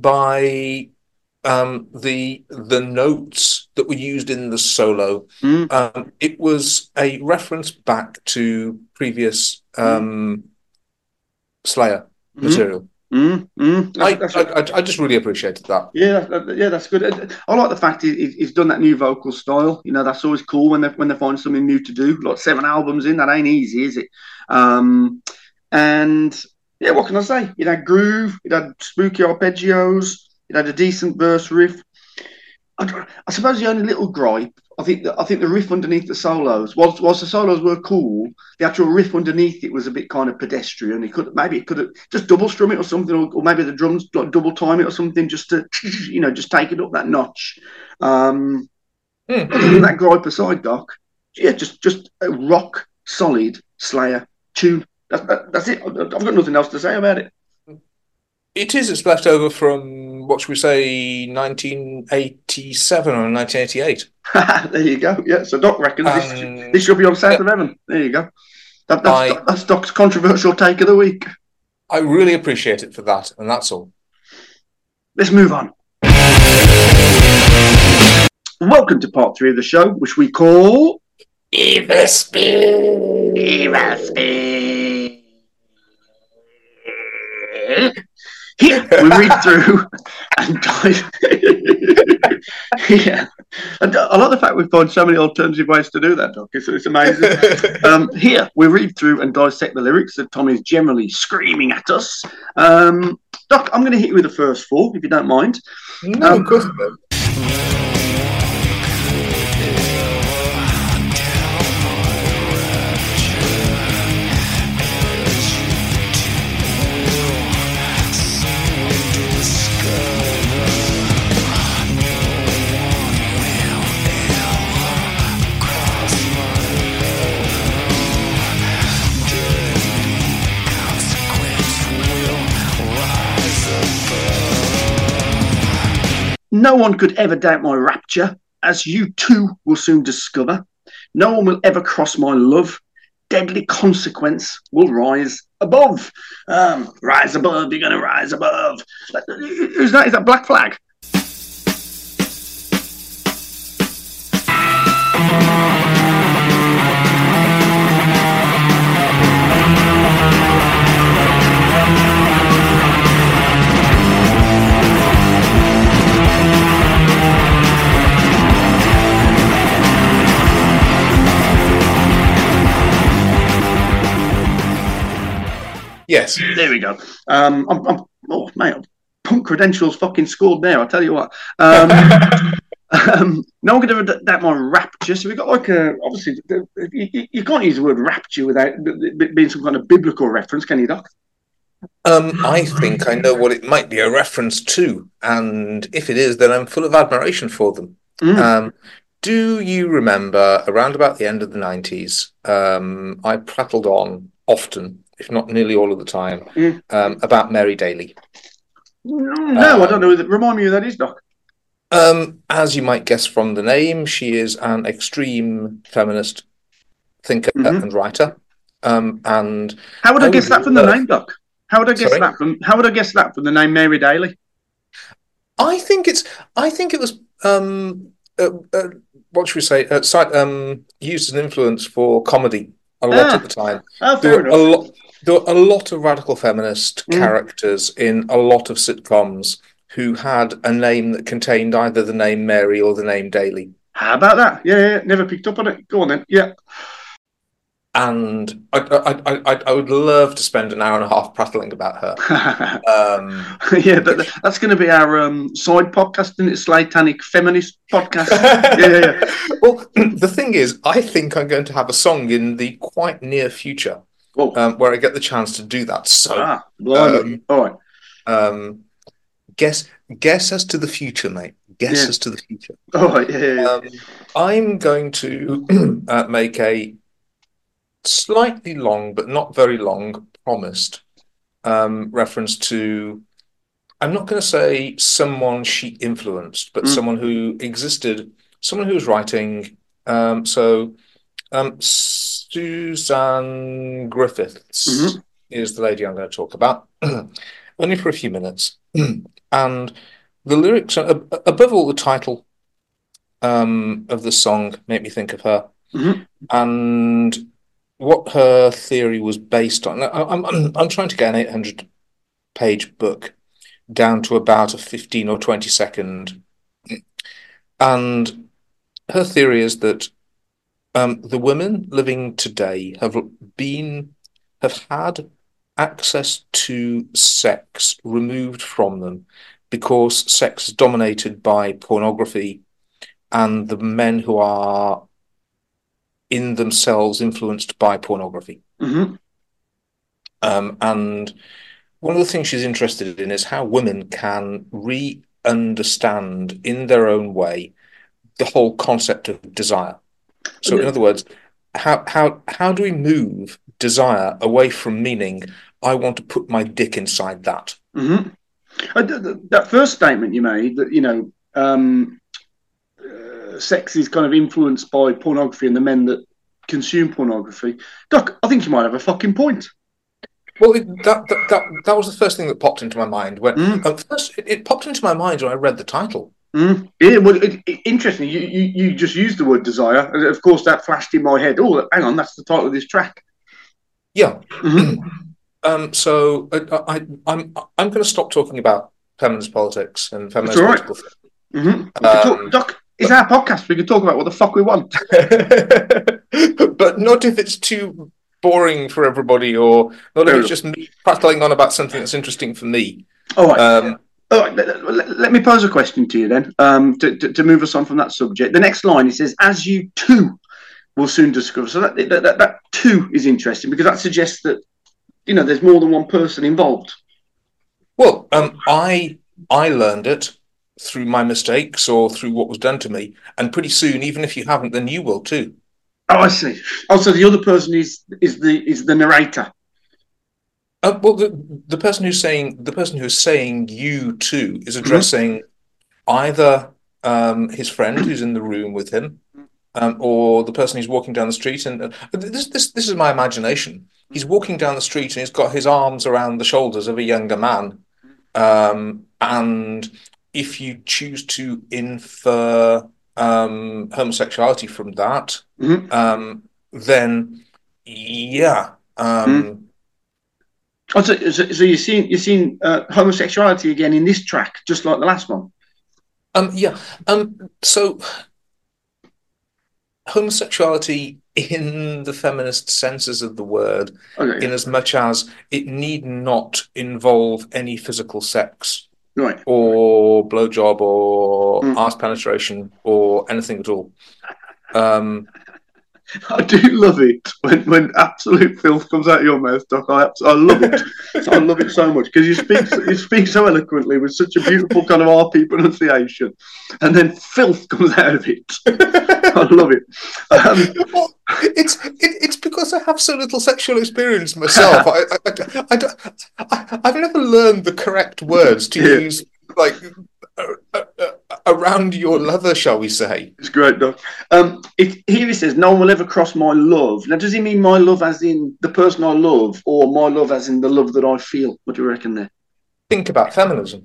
the notes that were used in the solo. It was a reference back to previous Slayer material. I just really appreciated that. Yeah, that's good. I like the fact he's done that new vocal style. That's always cool when they find something new to do. Like 7 albums in, that ain't easy, is it? And yeah, what can I say? It had groove, it had spooky arpeggios. It had a decent verse riff. I suppose the only little gripe, I think the riff underneath the solos, whilst the solos were cool, the actual riff underneath it was a bit kind of pedestrian. It could have just double strum it or something, or maybe the drums like double time it or something, just to just take it up that notch. Other than that gripe aside, Doc, yeah, just a rock solid Slayer tune. That's it. I've got nothing else to say about it. It's left over from, what should we say, 1987 or 1988. There you go. Yeah, so Doc reckons this should be on South of Heaven. There you go. That's Doc's controversial take of the week. I really appreciate it for that, and that's all. Let's move on. Welcome to part 3 of the show, which we call Evil Speed. Evil Speed. Here we read through and dive. Yeah, and I like the fact we find so many alternative ways to do that, Doc. It's amazing. Here we read through and dissect the lyrics that Tom is generally screaming at us. Doc, I'm going to hit you with the first 4, if you don't mind. No, of course not. No one could ever doubt my rapture, as you too will soon discover. No one will ever cross my love. Deadly consequence will rise above. Rise above, you're going to rise above. Who's that? Is that Black Flag? Yes. There we go. Punk credentials fucking scored there, I'll tell you what. No one could ever doubt my rapture. So we got obviously, you can't use the word rapture without being some kind of biblical reference, can you, Doc? I think I know what it might be a reference to, and if it is, then I'm full of admiration for them. Do you remember, around about the end of the 90s, I prattled on often, if not nearly all of the time, about Mary Daly? No, I don't know. Remind me who that is, Doc. As you might guess from the name, she is an extreme feminist thinker and writer. And how would I guess that from the name, Doc? How would I guess that from the name Mary Daly? I think it was what should we say? Used as an influence for comedy a lot at the time. There were a lot of radical feminist characters in a lot of sitcoms who had a name that contained either the name Mary or the name Daly. How about that? Yeah, never picked up on it. Go on then. Yeah. And I would love to spend an hour and a half prattling about her. Yeah, that's going to be our side podcast, isn't it? Slatanic feminist podcast. Yeah. Well, the thing is, I think I'm going to have a song in the quite near future where I get the chance to do that. So, all right. Guess as to the future, mate. Guess as to the future. All right. Yeah. I'm going to make a slightly long, but not very long, promised reference to, I'm not going to say someone she influenced, but someone who existed, someone who was writing. Suzanne Griffiths is the lady I'm going to talk about, only for a few minutes. And the lyrics, above all, the title of the song make me think of her. And what her theory was based on. I'm trying to get an 800-page book down to about a 15 or 20-second. And her theory is that the women living today have had access to sex removed from them because sex is dominated by pornography, and the men who are in themselves influenced by pornography. And one of the things she's interested in is how women can re-understand in their own way the whole concept of desire. So in other words, how do we move desire away from meaning, I want to put my dick inside that? That first statement you made, that, sex is kind of influenced by pornography and the men that consume pornography. Doc, I think you might have a fucking point. Well, that was the first thing that popped into my mind. When first, it popped into my mind when I read the title. Yeah, well, interesting. You just used the word desire, and of course that flashed in my head. Oh, hang on, that's the title of this track. Yeah. So I'm going to stop talking about feminist politics and feminist political things. Doc, it's our podcast. We can talk about what the fuck we want, but not if it's too boring for everybody, or not if it's just me prattling on about something that's interesting for me. All right. All right, let me pose a question to you then, to move us on from that subject. The next line, it says, "As you too will soon discover." So that too is interesting, because that suggests that, there's more than one person involved. Well, I learned it through my mistakes or through what was done to me, and pretty soon, even if you haven't, then you will too. Oh, I see. Oh, so the other person is the narrator. Well, the person who's saying you too is addressing either his friend who's in the room with him, or the person who's walking down the street. And this is my imagination. He's walking down the street and he's got his arms around the shoulders of a younger man. And if you choose to infer homosexuality from that, then yeah. So you're seeing homosexuality again in this track, just like the last one. So homosexuality in the feminist senses of the word, in as much as it need not involve any physical sex, right, or blowjob, or arse penetration, or anything at all. I do love it when absolute filth comes out of your mouth, Doc. I love it. I love it so much, because you speak so eloquently with such a beautiful kind of RP pronunciation, and then filth comes out of it. I love it. Well, it's because I have so little sexual experience myself. I've never learned the correct words to use, like, around your lover, shall we say. It's great, Doc. Here he says, "No one will ever cross my love." Now, does he mean my love as in the person I love, or my love as in the love that I feel? What do you reckon there? Think about feminism.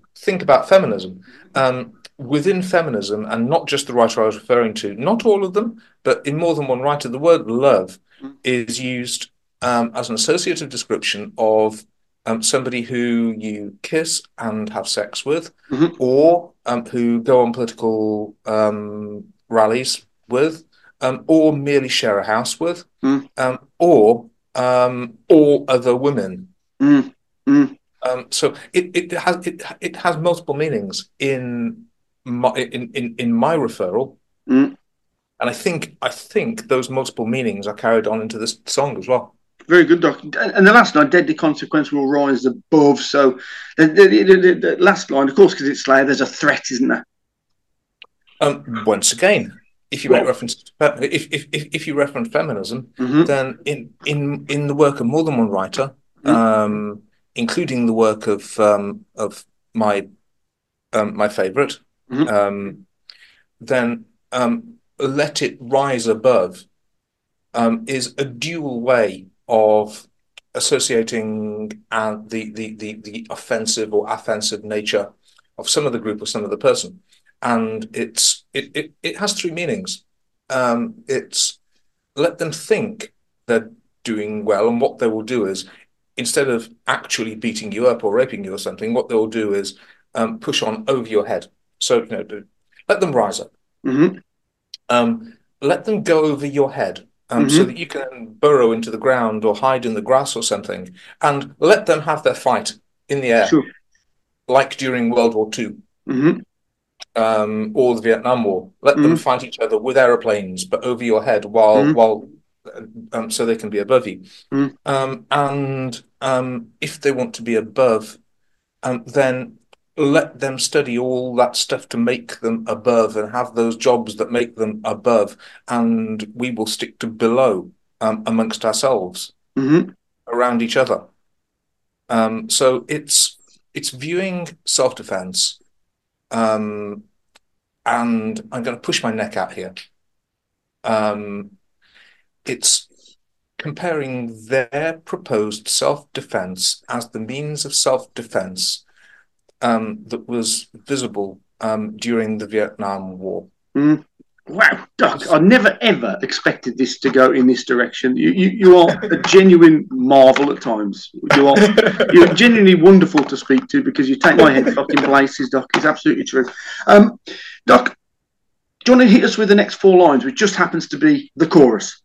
Within feminism, and not just the writer I was referring to, not all of them, but in more than one writer, the word love is used as an associative description of somebody who you kiss and have sex with, Mhm. or who go on political rallies with, or merely share a house with, Mm. or all other women. Mm. Mm. So it has multiple meanings in my referral, Mm. and I think those multiple meanings are carried on into this song as well. Very good, Doc. And the last line, deadly consequence will rise above. So the last line, of course, because it's Slayer, there's a threat, isn't there? Once again, if you make reference to, if you reference feminism, Mm-hmm. then in the work of more than one writer, including the work of my my favorite, Mm-hmm. then let it rise above is a dual way of associating the offensive or offensive nature of some of the group or some of the person, and it has three meanings. It's let them think they're doing well, and what they will do is, instead of actually beating you up or raping you or something, what they'll do is push on over your head. So let them rise up. Mm-hmm. Let them go over your head, so Mm-hmm. that you can burrow into the ground or hide in the grass or something, and let them have their fight in the air, Sure. like during World War II, Mm-hmm. or the Vietnam War. Let them Mm-hmm. fight each other with aeroplanes, but over your head, Mm-hmm. while so they can be above you. Mm-hmm. And if they want to be above, then let them study all that stuff to make them above and have those jobs that make them above, and we will stick to below, amongst ourselves, Mm-hmm. around each other. So it's viewing self-defense, um, and I'm going to push my neck out here. It's comparing their proposed self-defense as the means of self-defense that was visible during the Vietnam War. Mm-hmm. Wow, Doc, I never ever expected this to go in this direction. You are a genuine marvel at times. You're genuinely wonderful to speak to because you take my head fucking places, Doc. It's absolutely true. Doc, do you want to hit us with the next four lines, which just happens to be the chorus?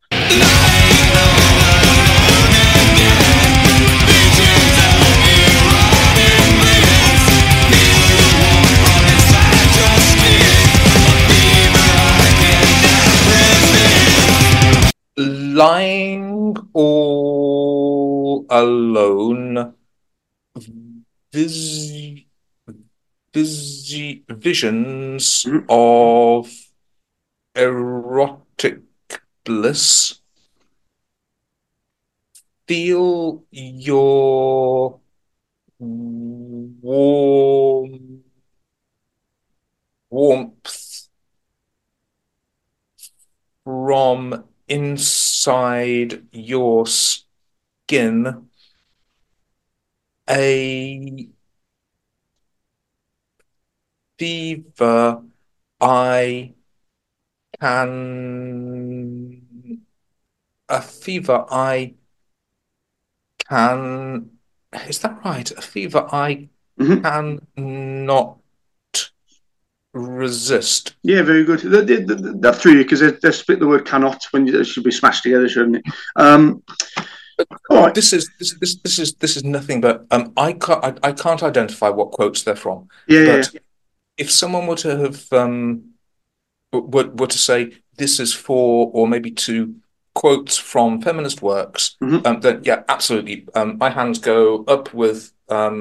Lying all alone, visions Mhm. of erotic bliss. Feel your warmth from inside your skin. A fever I can. A fever I can. Is that right? A fever I Mm-hmm. can not resist. Yeah, very good. That threw you because they split the word cannot when it should be smashed together, shouldn't it? All right. This is nothing but I can't identify what quotes they're from. Yeah. But if someone were to have were to say this is for, or maybe two quotes from feminist works, Mm-hmm. then yeah, absolutely. My hands go up with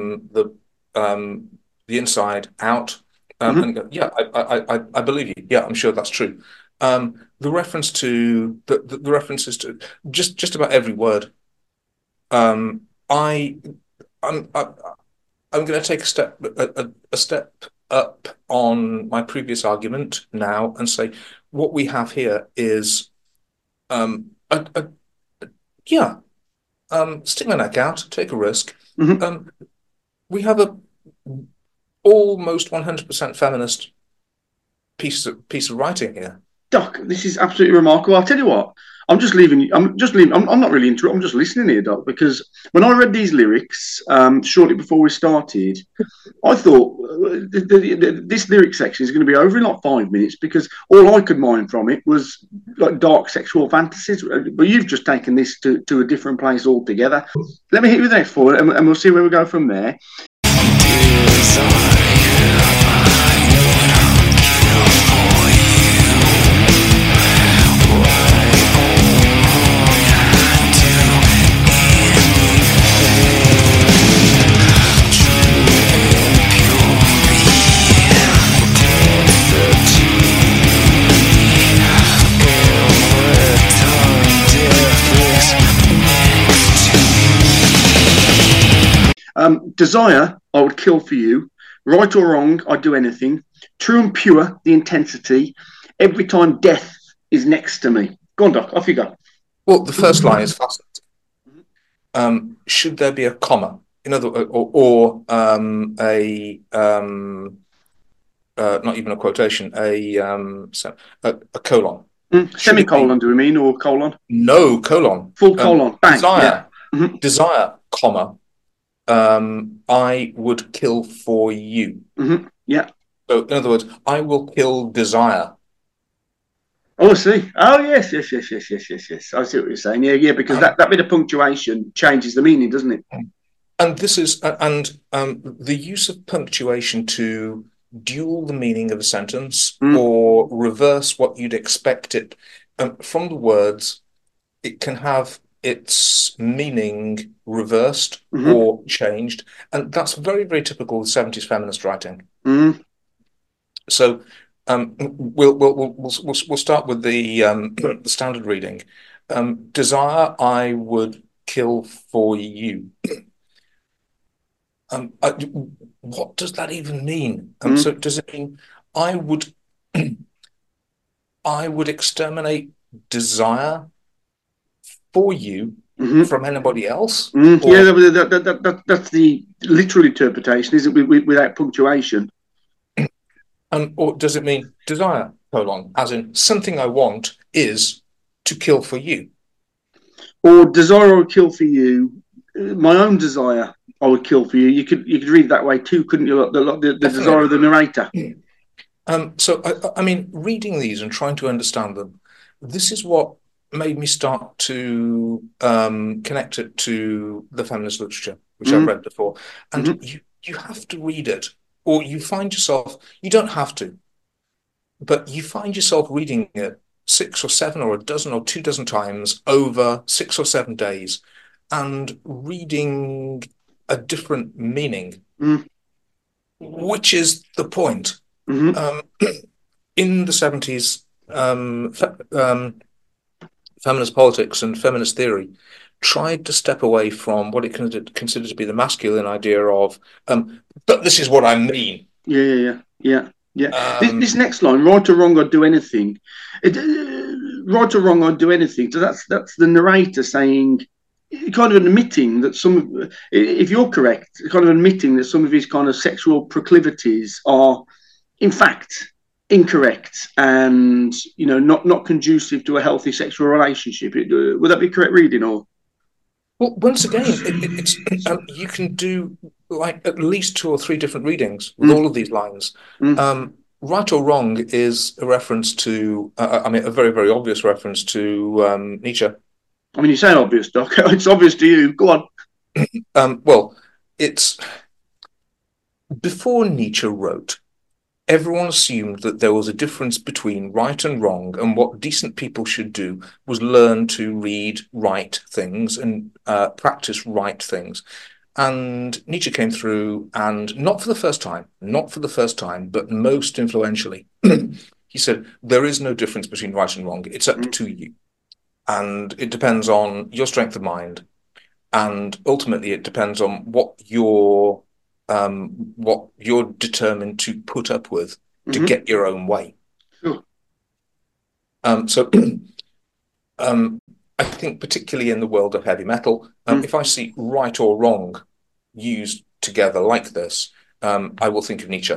the inside out, Mm-hmm. and go, yeah, I believe you. Yeah, I'm sure that's true. The reference to the references to just about every word. Um, I I'm I, I'm going to take a step up on my previous argument now and say what we have here is a yeah, stick my neck out, take a risk. Mm-hmm. We have a almost 100% feminist piece of writing here. Doc, this is absolutely remarkable. I'll tell you what. I'm just leaving. I'm just leaving. I'm not really into it. I'm just listening here, Doc, because when I read these lyrics shortly before we started, I thought this lyric section is going to be over in like 5 minutes because all I could mine from it was like dark sexual fantasies. But you've just taken this to a different place altogether. Let me hit you with the next four, and we'll see where we go from there. Desire, I would kill for you. Right or wrong, I'd do anything. True and pure, the intensity. Every time death is next to me. Go on, Doc, off you go. Well, the first line is fascinating. Should there be a comma? In other words, or a not even a quotation, a colon. Semicolon, do we mean, or colon? No, colon. Full colon. Bang. Desire, yeah. Desire, comma. I would kill for you. Yeah. So, in other words, I will kill desire. Oh, I see. Oh, yes. I see what you're saying. Yeah, because that bit of punctuation changes the meaning, doesn't it? And this is, the use of punctuation to dual the meaning of a sentence or reverse what you'd expect it from the words, it can have its meaning reversed or changed, and that's very, very typical of 70s feminist writing. So we'll start with the standard reading. Desire, I would kill for you. What does that even mean? So does it mean I would exterminate desire for you from anybody else? Yeah, that's the literal interpretation, isn't it? Without punctuation. Or does it mean desire, colon, as in something I want is to kill for you? Or desire I would kill for you, my own desire I would kill for you. You could read it that way too, couldn't you? The desire of the narrator. So, I mean, reading these and trying to understand them, this is what made me start to connect it to the feminist literature, which I've read before. And you have to read it, or you find yourself, you don't have to, but you find yourself reading it 6 or 7 or a dozen or 2 dozen times over 6 or 7 days and reading a different meaning, which is the point. In the 70s, feminist politics and feminist theory tried to step away from what it considered to be the masculine idea of, but this is what I mean. Yeah. This next line, right or wrong, I'd do anything. Right or wrong, I'd do anything. So that's the narrator saying, kind of admitting that if you're correct, kind of admitting that some of his kind of sexual proclivities are, in fact, incorrect and not conducive to a healthy sexual relationship. Would that be correct reading? Or well, once again, it's you can do like at least 2 or 3 different readings with all of these lines. Right or wrong is a reference to, a very, very obvious reference to Nietzsche. I mean, you say obvious, Doc. It's obvious to you. Go on. Well, it's before Nietzsche wrote, everyone assumed that there was a difference between right and wrong, and what decent people should do was learn to read right things and practice right things. And Nietzsche came through, and not for the first time, but most influentially, he said, there is no difference between right and wrong. It's up to you. And it depends on your strength of mind. And ultimately, it depends on what you're determined to put up with to get your own way. Sure. So I think particularly in the world of heavy metal, if I see right or wrong used together like this, I will think of Nietzsche.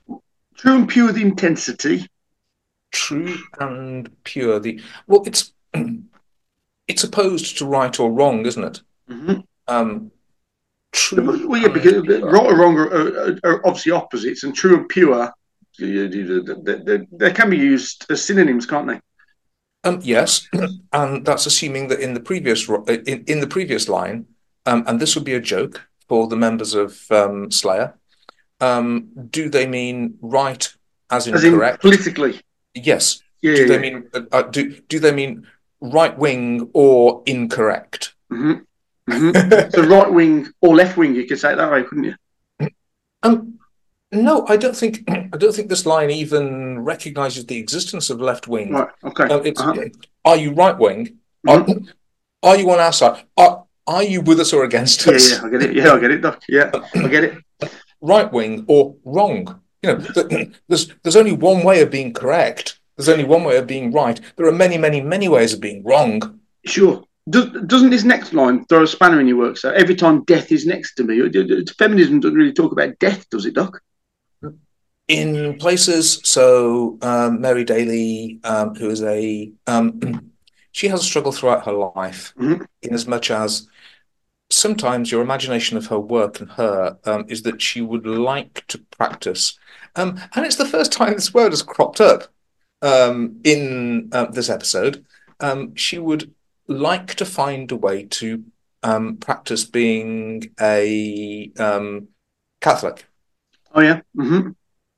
True and pure the intensity. True and pure the... Well, it's opposed to right or wrong, isn't it? Mm-hmm. True. Well, yeah, because right or wrong are obviously opposites, and true and pure, they can be used as synonyms, can't they? Yes, and that's assuming that in the previous line, and this would be a joke for the members of Slayer. Do they mean right as in correct? Politically? Yes. Yeah. Do they mean do they mean right wing or incorrect? Mm-hmm. Mm-hmm. So right wing or left wing, you could say it that way, couldn't you? No, I don't think this line even recognises the existence of left wing. Right. Okay. Are you right wing? Mm-hmm. Are you on our side? Are you with us or against us? Yeah, I get it. Yeah, I get it, Doc. Yeah, I get it. Right wing or wrong? There's only one way of being correct. There's only one way of being right. There are many, many, many ways of being wrong. Sure. Doesn't this next line throw a spanner in your works? So every time death is next to me, feminism doesn't really talk about death, does it, Doc? In places, so Mary Daly, who is she has a struggle throughout her life, mm-hmm. in as much as sometimes your imagination of her work and her is that she would like to practice, and it's the first time this word has cropped up in this episode. She would like to find a way to practice being a Catholic. Oh yeah. Mm-hmm.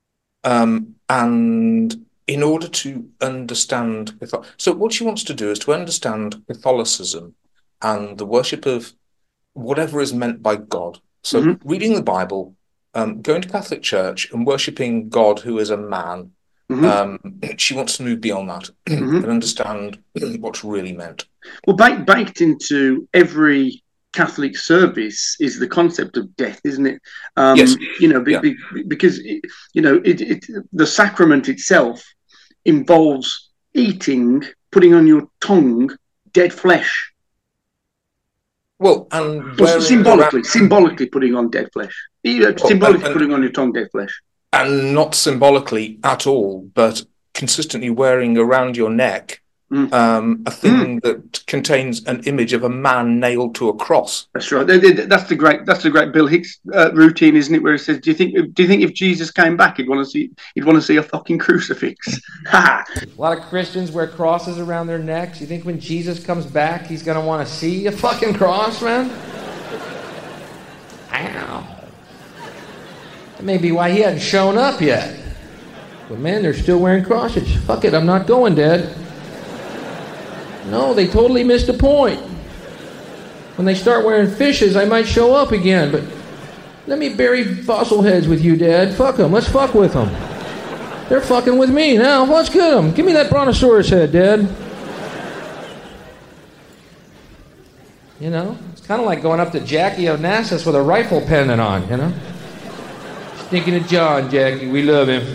And in order to understand, so what she wants to do is to understand Catholicism and the worship of whatever is meant by God. So mm-hmm. reading the Bible, going to Catholic Church and worshipping God who is a man. Mm-hmm. She wants to move beyond that mm-hmm. and understand what's really meant. Well, baked into every Catholic service is the concept of death, isn't it? Yes. Because the sacrament itself involves eating, putting on your tongue dead flesh. Well, and symbolically putting on dead flesh. Putting on your tongue dead flesh. And not symbolically at all, but consistently wearing around your neck a thing that contains an image of a man nailed to a cross. That's right. That's the great Bill Hicks routine, isn't it? Where he says, "Do you think if Jesus came back, he'd want to see a fucking crucifix?" A lot of Christians wear crosses around their necks. You think when Jesus comes back, he's going to want to see a fucking cross, man? Ow. That may be why he hadn't shown up yet. But man, they're still wearing crosses. Fuck it, I'm not going, Dad. No, they totally missed the point. When they start wearing fishes, I might show up again, but let me bury fossil heads with you, Dad. Fuck them. Let's fuck with them. They're fucking with me now. Let's get them. Give me that brontosaurus head, Dad. You know, it's kind of like going up to Jackie Onassis with a rifle pendant on, you know? Thinking of John, Jackie. We love him.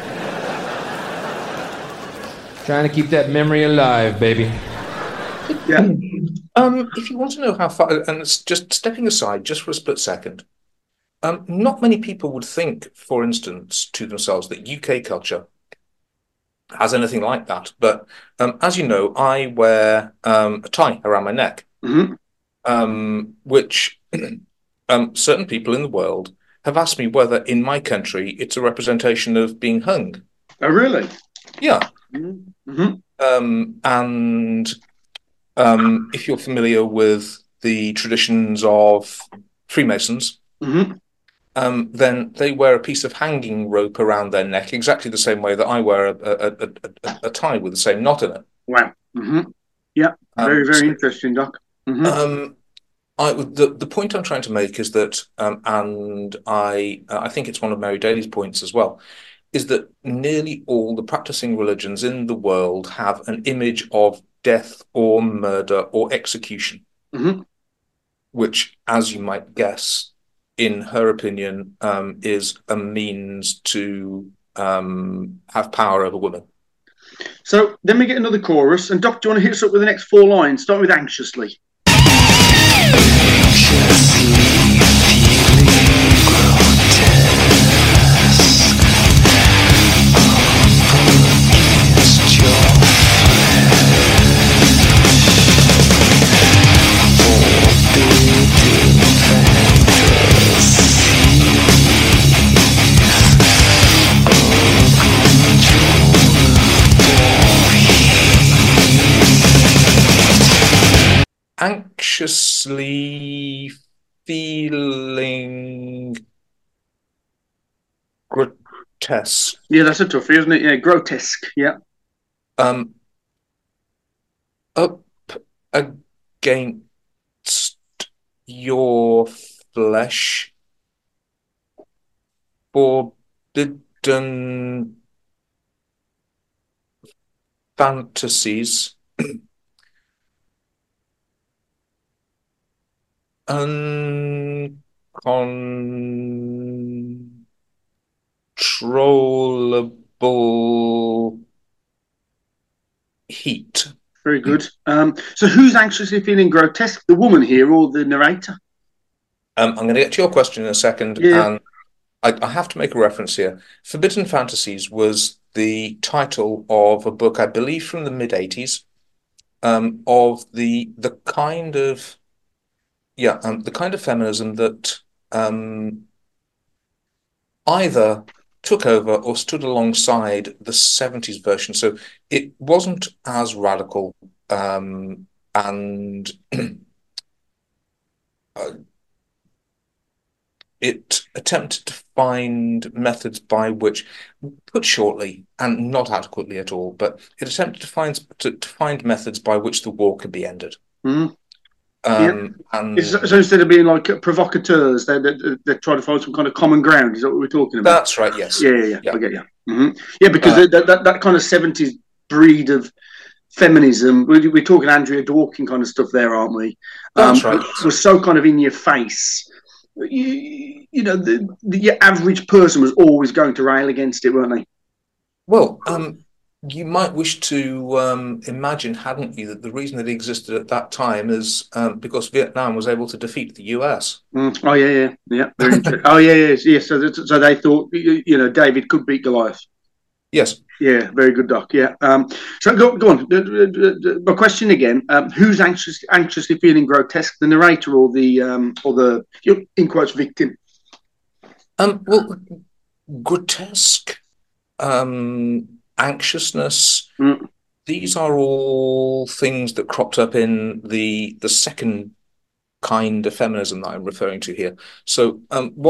Trying to keep that memory alive, baby. Yeah. If you want to know how far, and it's just stepping aside just for a split second, not many people would think, for instance, to themselves that UK culture has anything like that. But as you know, I wear a tie around my neck, mm-hmm. Which certain people in the world have asked me whether in my country it's a representation of being hung. Oh, really? Yeah. Mm-hmm. And if you're familiar with the traditions of Freemasons, mm-hmm. Then they wear a piece of hanging rope around their neck, exactly the same way that I wear a tie with the same knot in it. Wow. Mm-hmm. Yeah. Very, very interesting, Doc. Mm-hmm. The point I'm trying to make is that, and I think it's one of Mary Daly's points as well, is that nearly all the practicing religions in the world have an image of death or murder or execution, mm-hmm. which, as you might guess, in her opinion, is a means to have power over women. So then we get another chorus, and Doc, do you want to hit us up with the next 4 lines? Start with anxiously. anxiously feeling grotesque. Yeah, that's a toughie, isn't it? Yeah, grotesque. Yeah. Up against your flesh, forbidden fantasies, uncontrollable heat. Very good. So who's anxiously feeling grotesque? The woman here or the narrator? I'm going to get to your question in a second, Yeah. and I have to make a reference here. Forbidden Fantasies was the title of a book, I believe, from the mid-'80s, of the kind of feminism that either took over or stood alongside the 70s version. So it wasn't as radical, and it attempted to find methods by which, put shortly and not adequately at all, but it attempted to find methods by which the war could be ended. Mm. And so instead of being like provocateurs, they try to find some kind of common ground. Is that what we're talking about? That's right. Yes. Yeah. I get you. Mm-hmm. Yeah, because that kind of 70s breed of feminism. We're talking Andrea Dworkin kind of stuff there, aren't we? That's right. Was so kind of in your face. You know, the average person was always going to rail against it, weren't they? Well, you might wish to imagine, hadn't you, that the reason that it existed at that time is because Vietnam was able to defeat the US. Oh yeah. Very interesting. Oh yeah. So they thought, you know, David could beat Goliath. Yes. Yeah, very good, Doc. Yeah. So go on. My question again: who's anxiously feeling grotesque? The narrator or the in quotes victim? Well, grotesque, anxiousness. These are all things that cropped up in the second kind of feminism that I'm referring to here. So,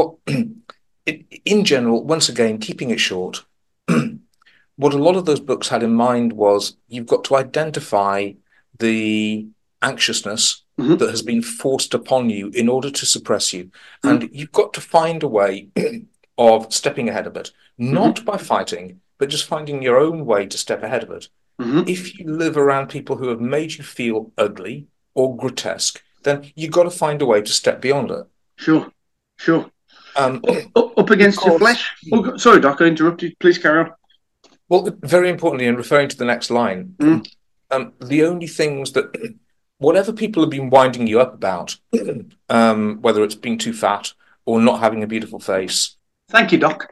in general, once again, keeping it short. What a lot of those books had in mind was you've got to identify the anxiousness that has been forced upon you in order to suppress you. And you've got to find a way of stepping ahead of it, not by fighting, but just finding your own way to step ahead of it. If you live around people who have made you feel ugly or grotesque, then you've got to find a way to step beyond it. Sure. Up against your flesh? Oh, sorry, Doc, I interrupted. Please carry on. Well, very importantly, in referring to the next line, the only things that, whatever people have been winding you up about, whether it's being too fat or not having a beautiful face. Thank you, Doc.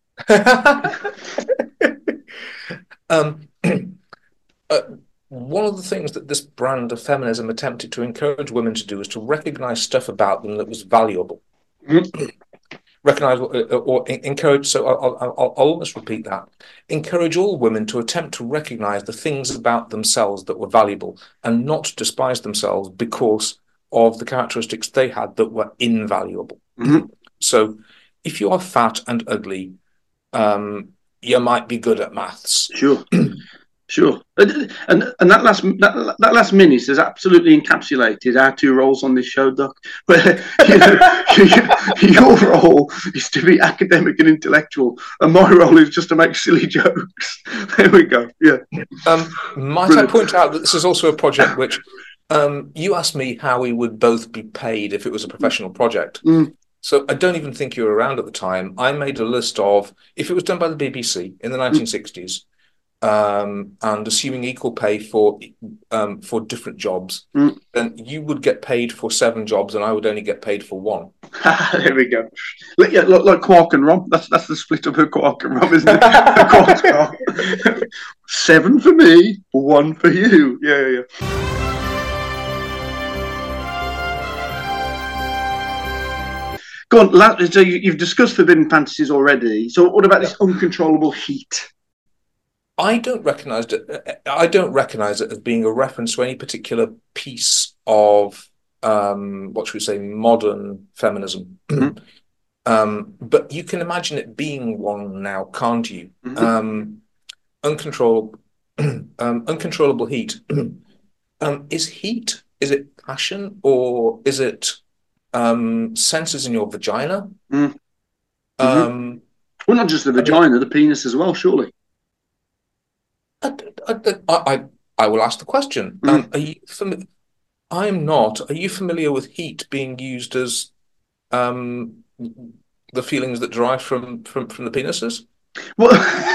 One of the things that this brand of feminism attempted to encourage women to do is to recognize stuff about them that was valuable. Recognize or encourage. So I'll almost repeat that. Encourage all women to attempt to recognize the things about themselves that were valuable and not despise themselves because of the characteristics they had that were invaluable. So if you are fat and ugly, you might be good at maths. Sure. And that last minute has absolutely encapsulated our two roles on this show, Doc. Where your role is to be academic and intellectual, and my role is just to make silly jokes. There we go. Yeah. Might I point out that this is also a project which you asked me how we would both be paid if it was a professional project. So I don't even think you were around at the time. I made a list of, if it was done by the BBC in the 1960s, and assuming equal pay for different jobs, then you would get paid for 7 jobs and I would only get paid for 1. There we go. Like Quark and Rom. That's the split up of Quark and Rom, isn't it? 7 for me, 1 for you. Yeah. Go on. So you've discussed forbidden fantasies already. So what about this uncontrollable heat? I don't recognize it. I don't recognize it as being a reference to any particular piece of what should we say, modern feminism. But you can imagine it being one now, can't you? Uncontrollable, uncontrollable heat. Is heat? Is it passion, or is it sensors in your vagina? Well, not just the vagina, the penis as well, surely. I will ask the question. Are you I'm not. Are you familiar with heat being used as the feelings that derive from the penises? Well,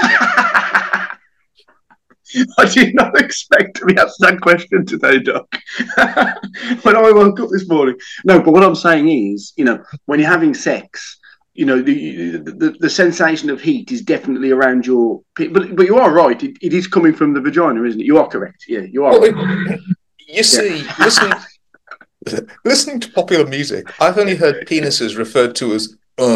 I did not expect to be asked that question today, Doc. When I woke up this morning. No, but what I'm saying is, when you're having sex, the sensation of heat is definitely around your. But you are right. It is coming from the vagina, isn't it? You are correct. Yeah, you are. Well, you see, listening to popular music, I've only heard penises referred to as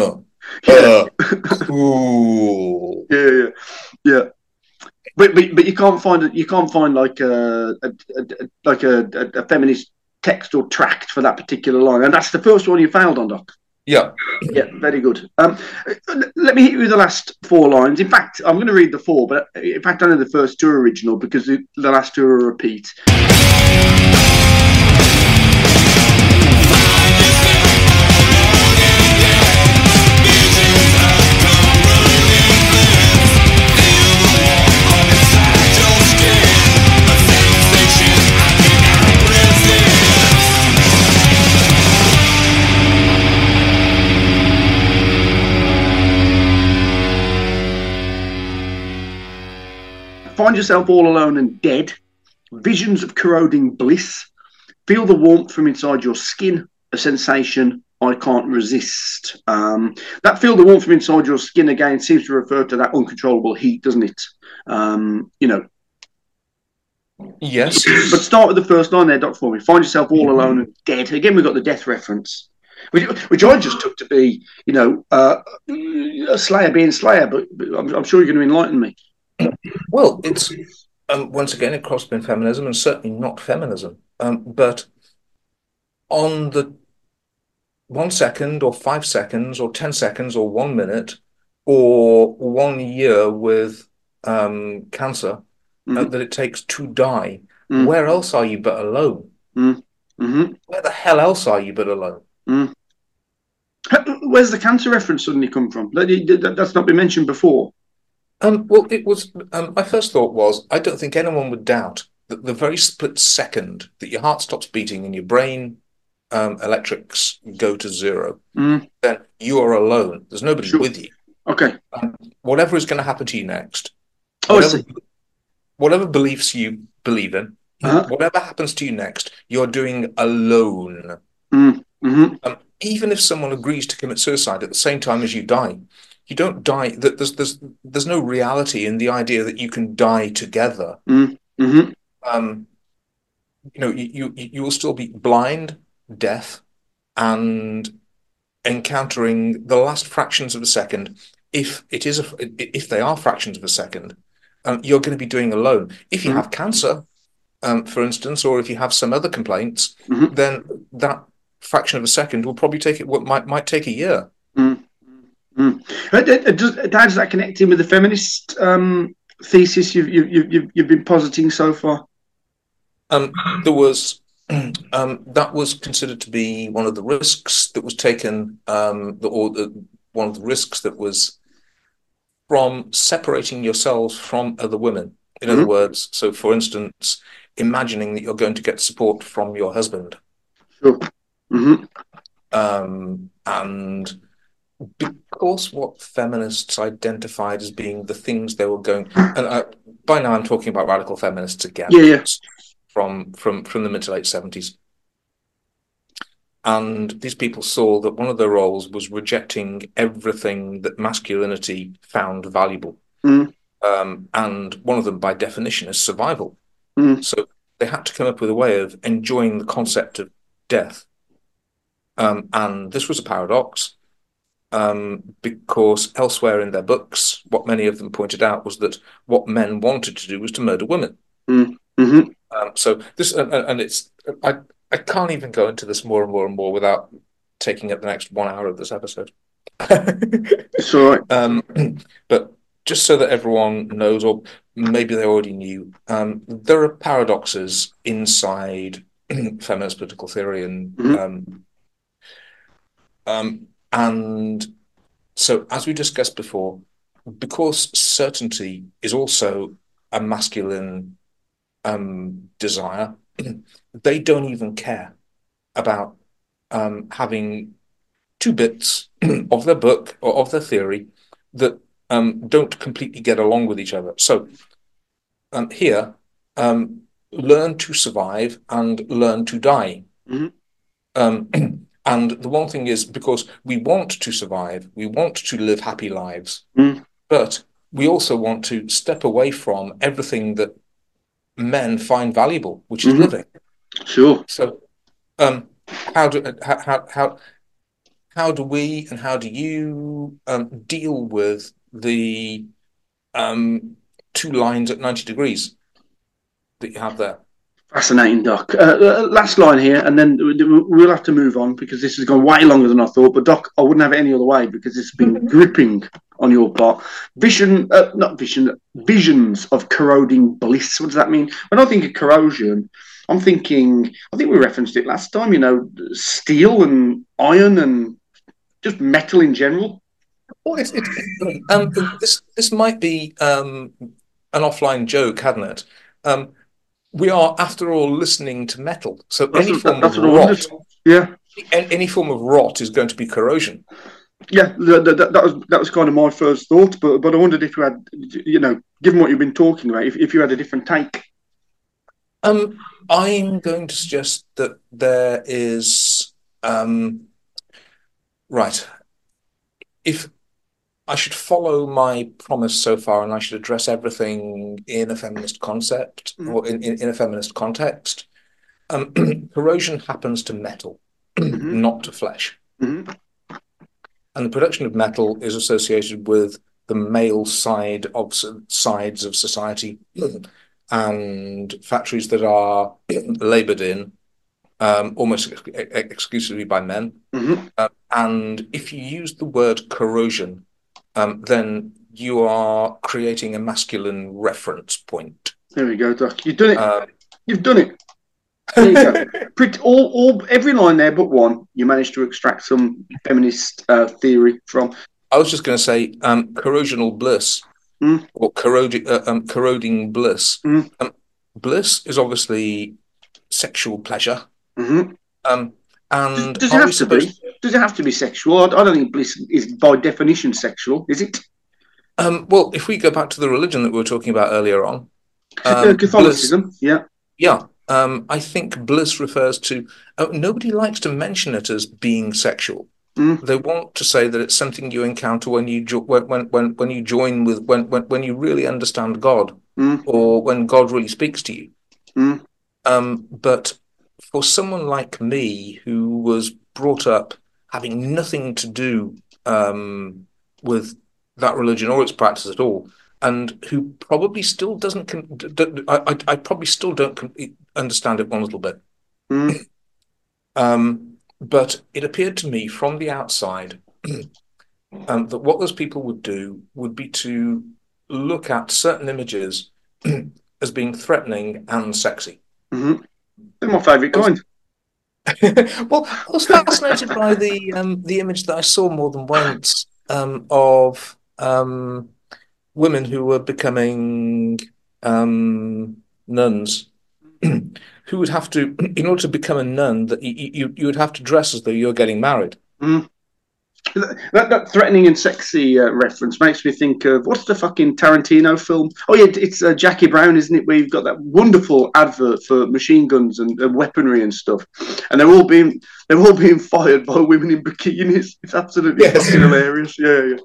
cool. Yeah. But you can't find like a feminist text or tract for that particular line, and that's the first one you failed on, Doc. Yeah, very good. Let me hit you with the last 4 lines. In fact, I'm going to read the 4, but in fact, only the first 2 are original because the last 2 are a repeat. Find yourself all alone and dead. Visions of corroding bliss. Feel the warmth from inside your skin. A sensation I can't resist. That feel the warmth from inside your skin again seems to refer to that uncontrollable heat, doesn't it? Yes. But start with the first line there, Doc, for me. Find yourself all alone and dead. Again, we've got the death reference, which I just took to be, a Slayer being Slayer, but I'm sure you're going to enlighten me. Well, it's once again a cross between feminism and certainly not feminism. But on the 1 second or 5 seconds or 10 seconds or 1 minute or 1 year with cancer that it takes to die, where else are you but alone? Where the hell else are you but alone? Where's the cancer reference suddenly come from? That's not been mentioned before. Well, it was. My first thought was, I don't think anyone would doubt that the very split second that your heart stops beating and your brain electrics go to 0, then you are alone. There's nobody with you. Okay. Whatever is going to happen to you next, whatever beliefs you believe in, whatever happens to you next, you're doing alone. Even if someone agrees to commit suicide at the same time as you die, you don't die. There's no reality in the idea that you can die together. You will still be blind, deaf, and encountering the last fractions of a second. If they are fractions of a second, you're going to be doing alone. If you have cancer, for instance, or if you have some other complaints, then that fraction of a second will probably take might take a year. Does that connect in with the feminist thesis you've been positing so far? There was that was considered to be one of the risks that was taken, one of the risks that was from separating yourselves from other women. In other words, so for instance, imagining that you're going to get support from your husband. Sure. And because what feminists identified as being the things they were going, and by now I'm talking about radical feminists again, from the mid to late 70s, and these people saw that one of their roles was rejecting everything that masculinity found valuable, and one of them, by definition, is survival. So they had to come up with a way of enjoying the concept of death, and this was a paradox. because elsewhere in their books, what many of them pointed out was that what men wanted to do was to murder women. Mm-hmm. So this, and it's, I can't even go into this more and more and more without taking up the next 1 hour of this episode. It's all right. But just so that everyone knows, or maybe they already knew, there are paradoxes inside feminist political theory, and so as we discussed before, because certainty is also a masculine desire, they don't even care about having two bits of their book or of their theory that don't completely get along with each other. So here, learn to survive and learn to die. Mm-hmm. And the one thing is, because we want to survive, we want to live happy lives, but we also want to step away from everything that men find valuable, which is living. Sure. So, how do we and how do you deal with the two lines at 90 degrees that you have there? Fascinating, Doc. Last line here, and then we'll have to move on because this has gone way longer than I thought. But Doc, I wouldn't have it any other way because it's been gripping on your part. Visions of corroding bliss. What does that mean? When I think of corrosion, I'm thinking, I think we referenced it last time, steel and iron and just metal in general. Well, this might be an offline joke, hadn't it? We are, after all, listening to metal. So any form of rot is going to be corrosion. Yeah, that was kind of my first thought, but I wondered if you had, given what you've been talking about, if you had a different take. I'm going to suggest that there is right. If I should follow my promise so far, and I should address everything in a feminist concept or in a feminist context. Corrosion happens to metal, not to flesh. And the production of metal is associated with the male sides of society, and factories that are laboured in almost exclusively by men. And if you use the word corrosion, then you are creating a masculine reference point. There we go, Doc. You've done it. You've done it. There you go. Every line there but one, you managed to extract some feminist theory from. I was just going to say corrosional bliss, or corroding bliss. Bliss is obviously sexual pleasure. And does it have to be? Does it have to be sexual? I don't think bliss is by definition sexual, is it? Well, if we go back to the religion that we were talking about earlier on, Catholicism, bliss, I think bliss refers to. Nobody likes to mention it as being sexual. They want to say that it's something you encounter when you when you join with when you really understand God, or when God really speaks to you. But for someone like me, who was brought up having nothing to do with that religion or its practice at all, and who probably still doesn't, I probably still don't understand it one little bit. But it appeared to me from the outside that what those people would do would be to look at certain images as being threatening and sexy. They're my favourite kind. Well, I was fascinated by the image that I saw more than once of women who were becoming nuns, who would have to, in order to become a nun, that you would have to dress as though you're getting married. That threatening and sexy reference makes me think of, what's the fucking Tarantino film? Oh yeah, it's Jackie Brown, isn't it? Where you've got that wonderful advert for machine guns and weaponry and stuff, and they're all being fired by women in bikinis. It's absolutely fucking hilarious. Yeah.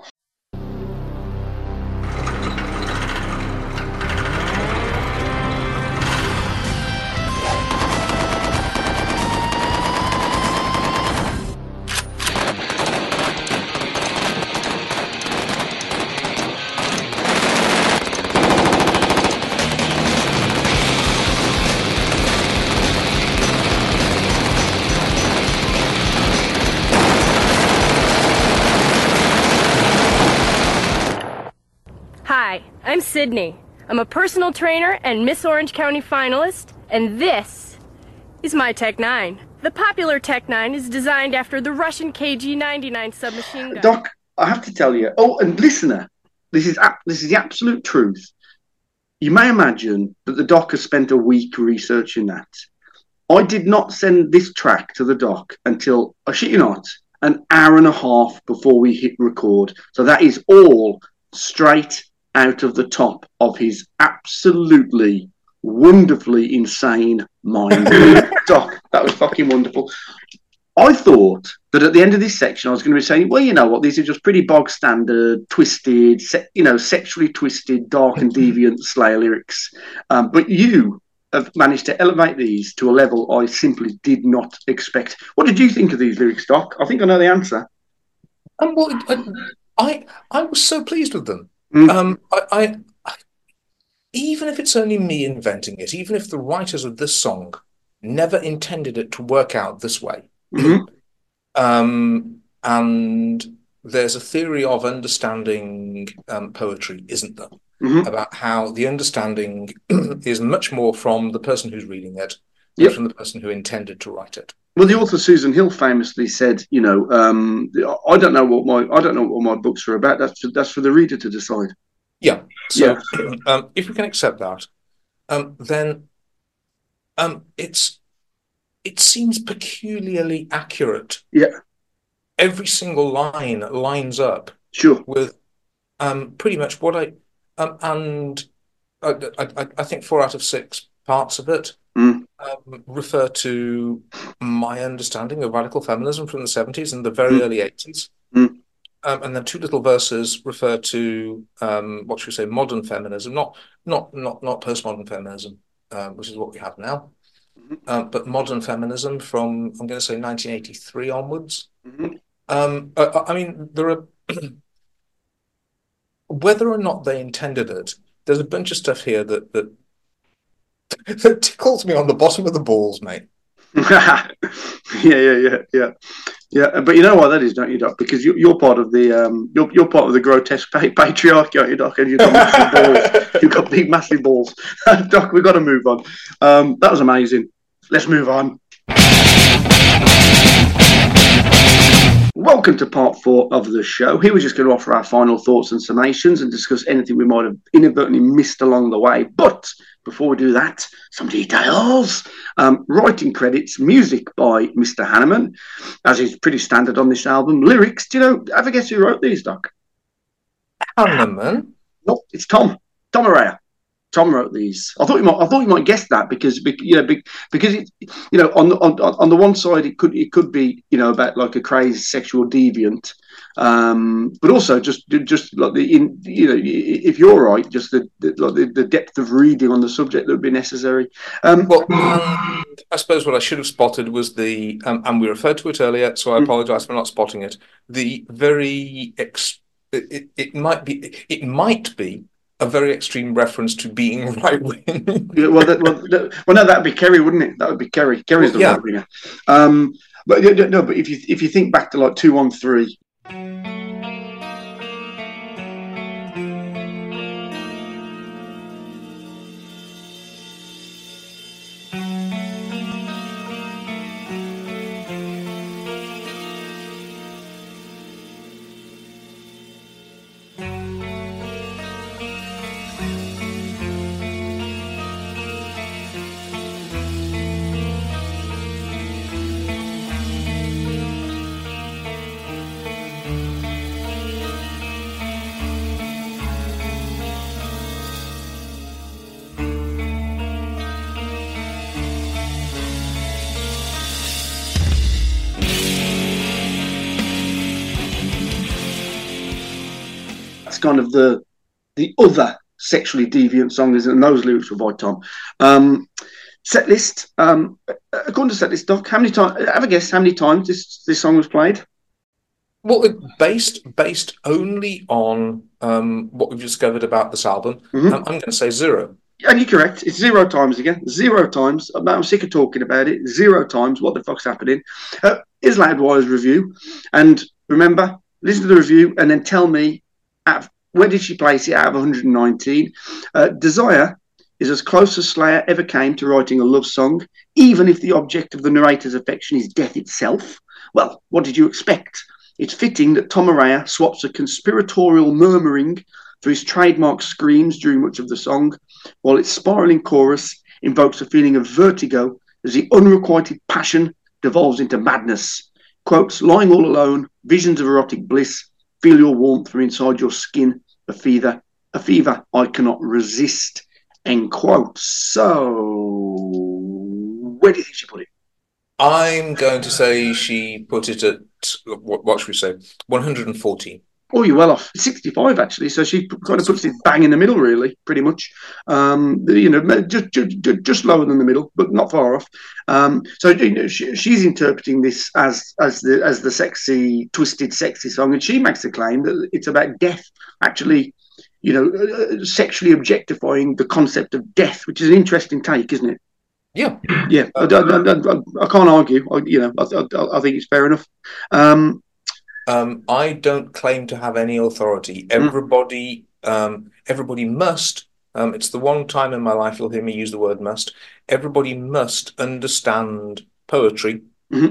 Hi, I'm Sydney. I'm a personal trainer and Miss Orange County finalist, and this is my Tech 9. The popular Tech 9 is designed after the Russian KG-99 submachine gun. Doc, I have to tell you, and listener, this is the absolute truth. You may imagine that the doc has spent a week researching that. I did not send this track to the doc until, I shit you not, an hour and a half before we hit record. So that is all straight out of the top of his absolutely wonderfully insane mind. Doc, that was fucking wonderful. I thought that at the end of this section, I was going to be saying, well, you know what, these are just pretty bog standard, twisted, sexually twisted, dark and deviant Slayer lyrics. But you have managed to elevate these to a level I simply did not expect. What did you think of these lyrics, Doc? I think I know the answer. Well, I was so pleased with them. I even if it's only me inventing it, even if the writers of this song never intended it to work out this way. And there's a theory of understanding poetry, isn't there? About how the understanding is much more from the person who's reading it than from the person who intended to write it. Well, the author Susan Hill famously said, I don't know what my books are about. That's for the reader to decide. Yeah. So if we can accept that, then it seems peculiarly accurate. Yeah. Every single line lines up. Sure. With pretty much what I think 4 out of 6 parts of it refer to my understanding of radical feminism from the 70s and the very early 80s. And then 2 little verses refer to what should we say, modern feminism, not postmodern feminism, which is what we have now. But modern feminism from, I'm going to say 1983 onwards. I mean, there are, whether or not they intended it, there's a bunch of stuff here that tickles me on the bottom of the balls, mate. Yeah. But you know why that is, don't you, Doc? Because you're part of the you're part of the grotesque patriarchy, aren't you, Doc? And you've got massive balls. You've got big, massive balls. Doc, we've got to move on. That was amazing. Let's move on. Welcome to part 4 of the show. Here we're just going to offer our final thoughts and summations and discuss anything we might have inadvertently missed along the way. But before we do that, some details. Writing credits, music by Mr. Hanneman, as is pretty standard on this album. Lyrics, do you know, have a guess who wrote these, Doc? Hanneman? No, it's Tom Araya. Tom wrote these. I thought you might guess that because it, on the one side it could be about like a crazy sexual deviant, but also just like if you're right, just the depth of reading on the subject that would be necessary. I suppose what I should have spotted was the and we referred to it earlier, so I apologise for not spotting it. The very it might be a very extreme reference to being right wing. No, that'd be Kerry, wouldn't it? That would be Kerry. Kerry's the right winger. But if you think back to like 213. Kind of the other sexually deviant song, isn't it? And those lyrics were by Tom. Set list. According to set list, Doc, how many times? Have a guess how many times this song was played? Well, based only on what we've discovered about this album, I'm going to say 0. And you're correct. It's 0 times again. 0 times. I'm sick of talking about it. 0 times. What the fuck's happening? Is Loudwire's review. And remember, listen to the review and then tell me, out where did she place it out of 119? Desire is as close as Slayer ever came to writing a love song, even if the object of the narrator's affection is death itself. Well, what did you expect? It's fitting that Tom Araya swaps a conspiratorial murmuring for his trademark screams during much of the song, while its spiralling chorus invokes a feeling of vertigo as the unrequited passion devolves into madness. Quotes, lying all alone, visions of erotic bliss, feel your warmth from inside your skin, a fever I cannot resist, end quote. So, where do you think she put it? I'm going to say she put it at, what should we say, 114. Oh, you're well off. 65, actually. So she kind of puts it bang in the middle, really, pretty much. Just lower than the middle, but not far off. So she's interpreting this as the sexy, twisted, sexy song, and she makes the claim that it's about death, actually, sexually objectifying the concept of death, which is an interesting take, isn't it? Yeah. Yeah. I can't argue. I think it's fair enough. I don't claim to have any authority. Everybody must. It's the one time in my life you'll hear me use the word must. Everybody must understand poetry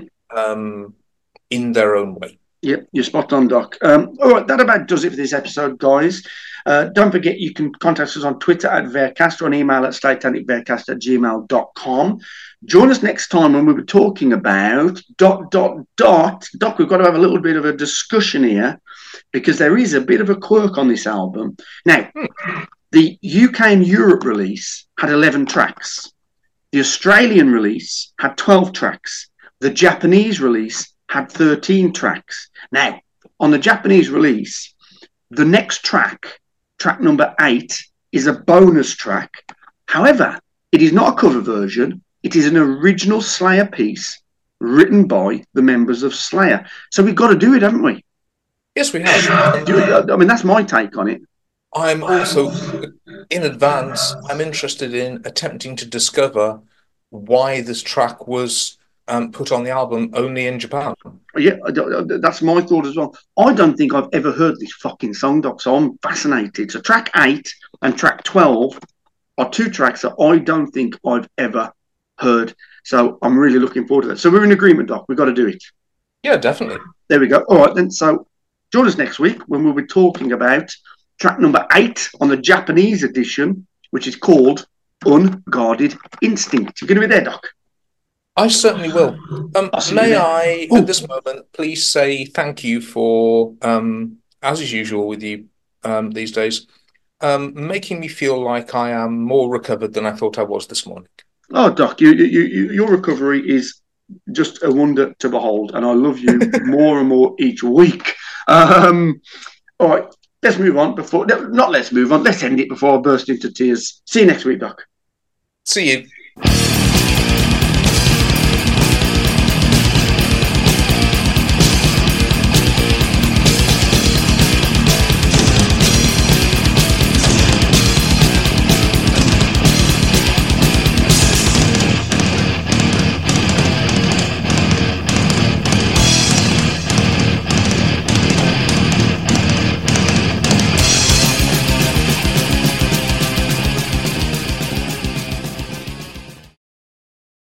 in their own way. Yep, you're spot on, Doc. All right, that about does it for this episode, guys. Don't forget you can contact us on Twitter at Vercast or on email at satanicvercast@gmail.com. Join us next time when we'll be talking about ... Doc, we've got to have a little bit of a discussion here because there is a bit of a quirk on this album. Now, the UK and Europe release had 11 tracks. The Australian release had 12 tracks. The Japanese release had 13 tracks. Now, on the Japanese release, the next track number 8, is a bonus track. However, it is not a cover version. It is an original Slayer piece written by the members of Slayer. So we've got to do it, haven't we? Yes, we have. I mean, that's my take on it. I'm also, in advance, I'm interested in attempting to discover why this track was put on the album only in Japan. Yeah, that's my thought as well. I don't think I've ever heard this fucking song, Doc, so I'm fascinated. So track 8 and track 12 are 2 tracks that I don't think I've ever heard. So I'm really looking forward to that. So we're in agreement, Doc. We've got to do it. Yeah, definitely. There we go. All right, then. So join us next week when we'll be talking about track number 8 on the Japanese edition, which is called Unguarded Instinct. You're going to be there, Doc? I certainly will. May I, at this moment, please say thank you for, as is usual with you these days, making me feel like I am more recovered than I thought I was this morning. Oh, Doc, your recovery is just a wonder to behold, and I love you more and more each week. All right, let's move on before... Not let's move on, let's end it before I burst into tears. See you next week, Doc. See you.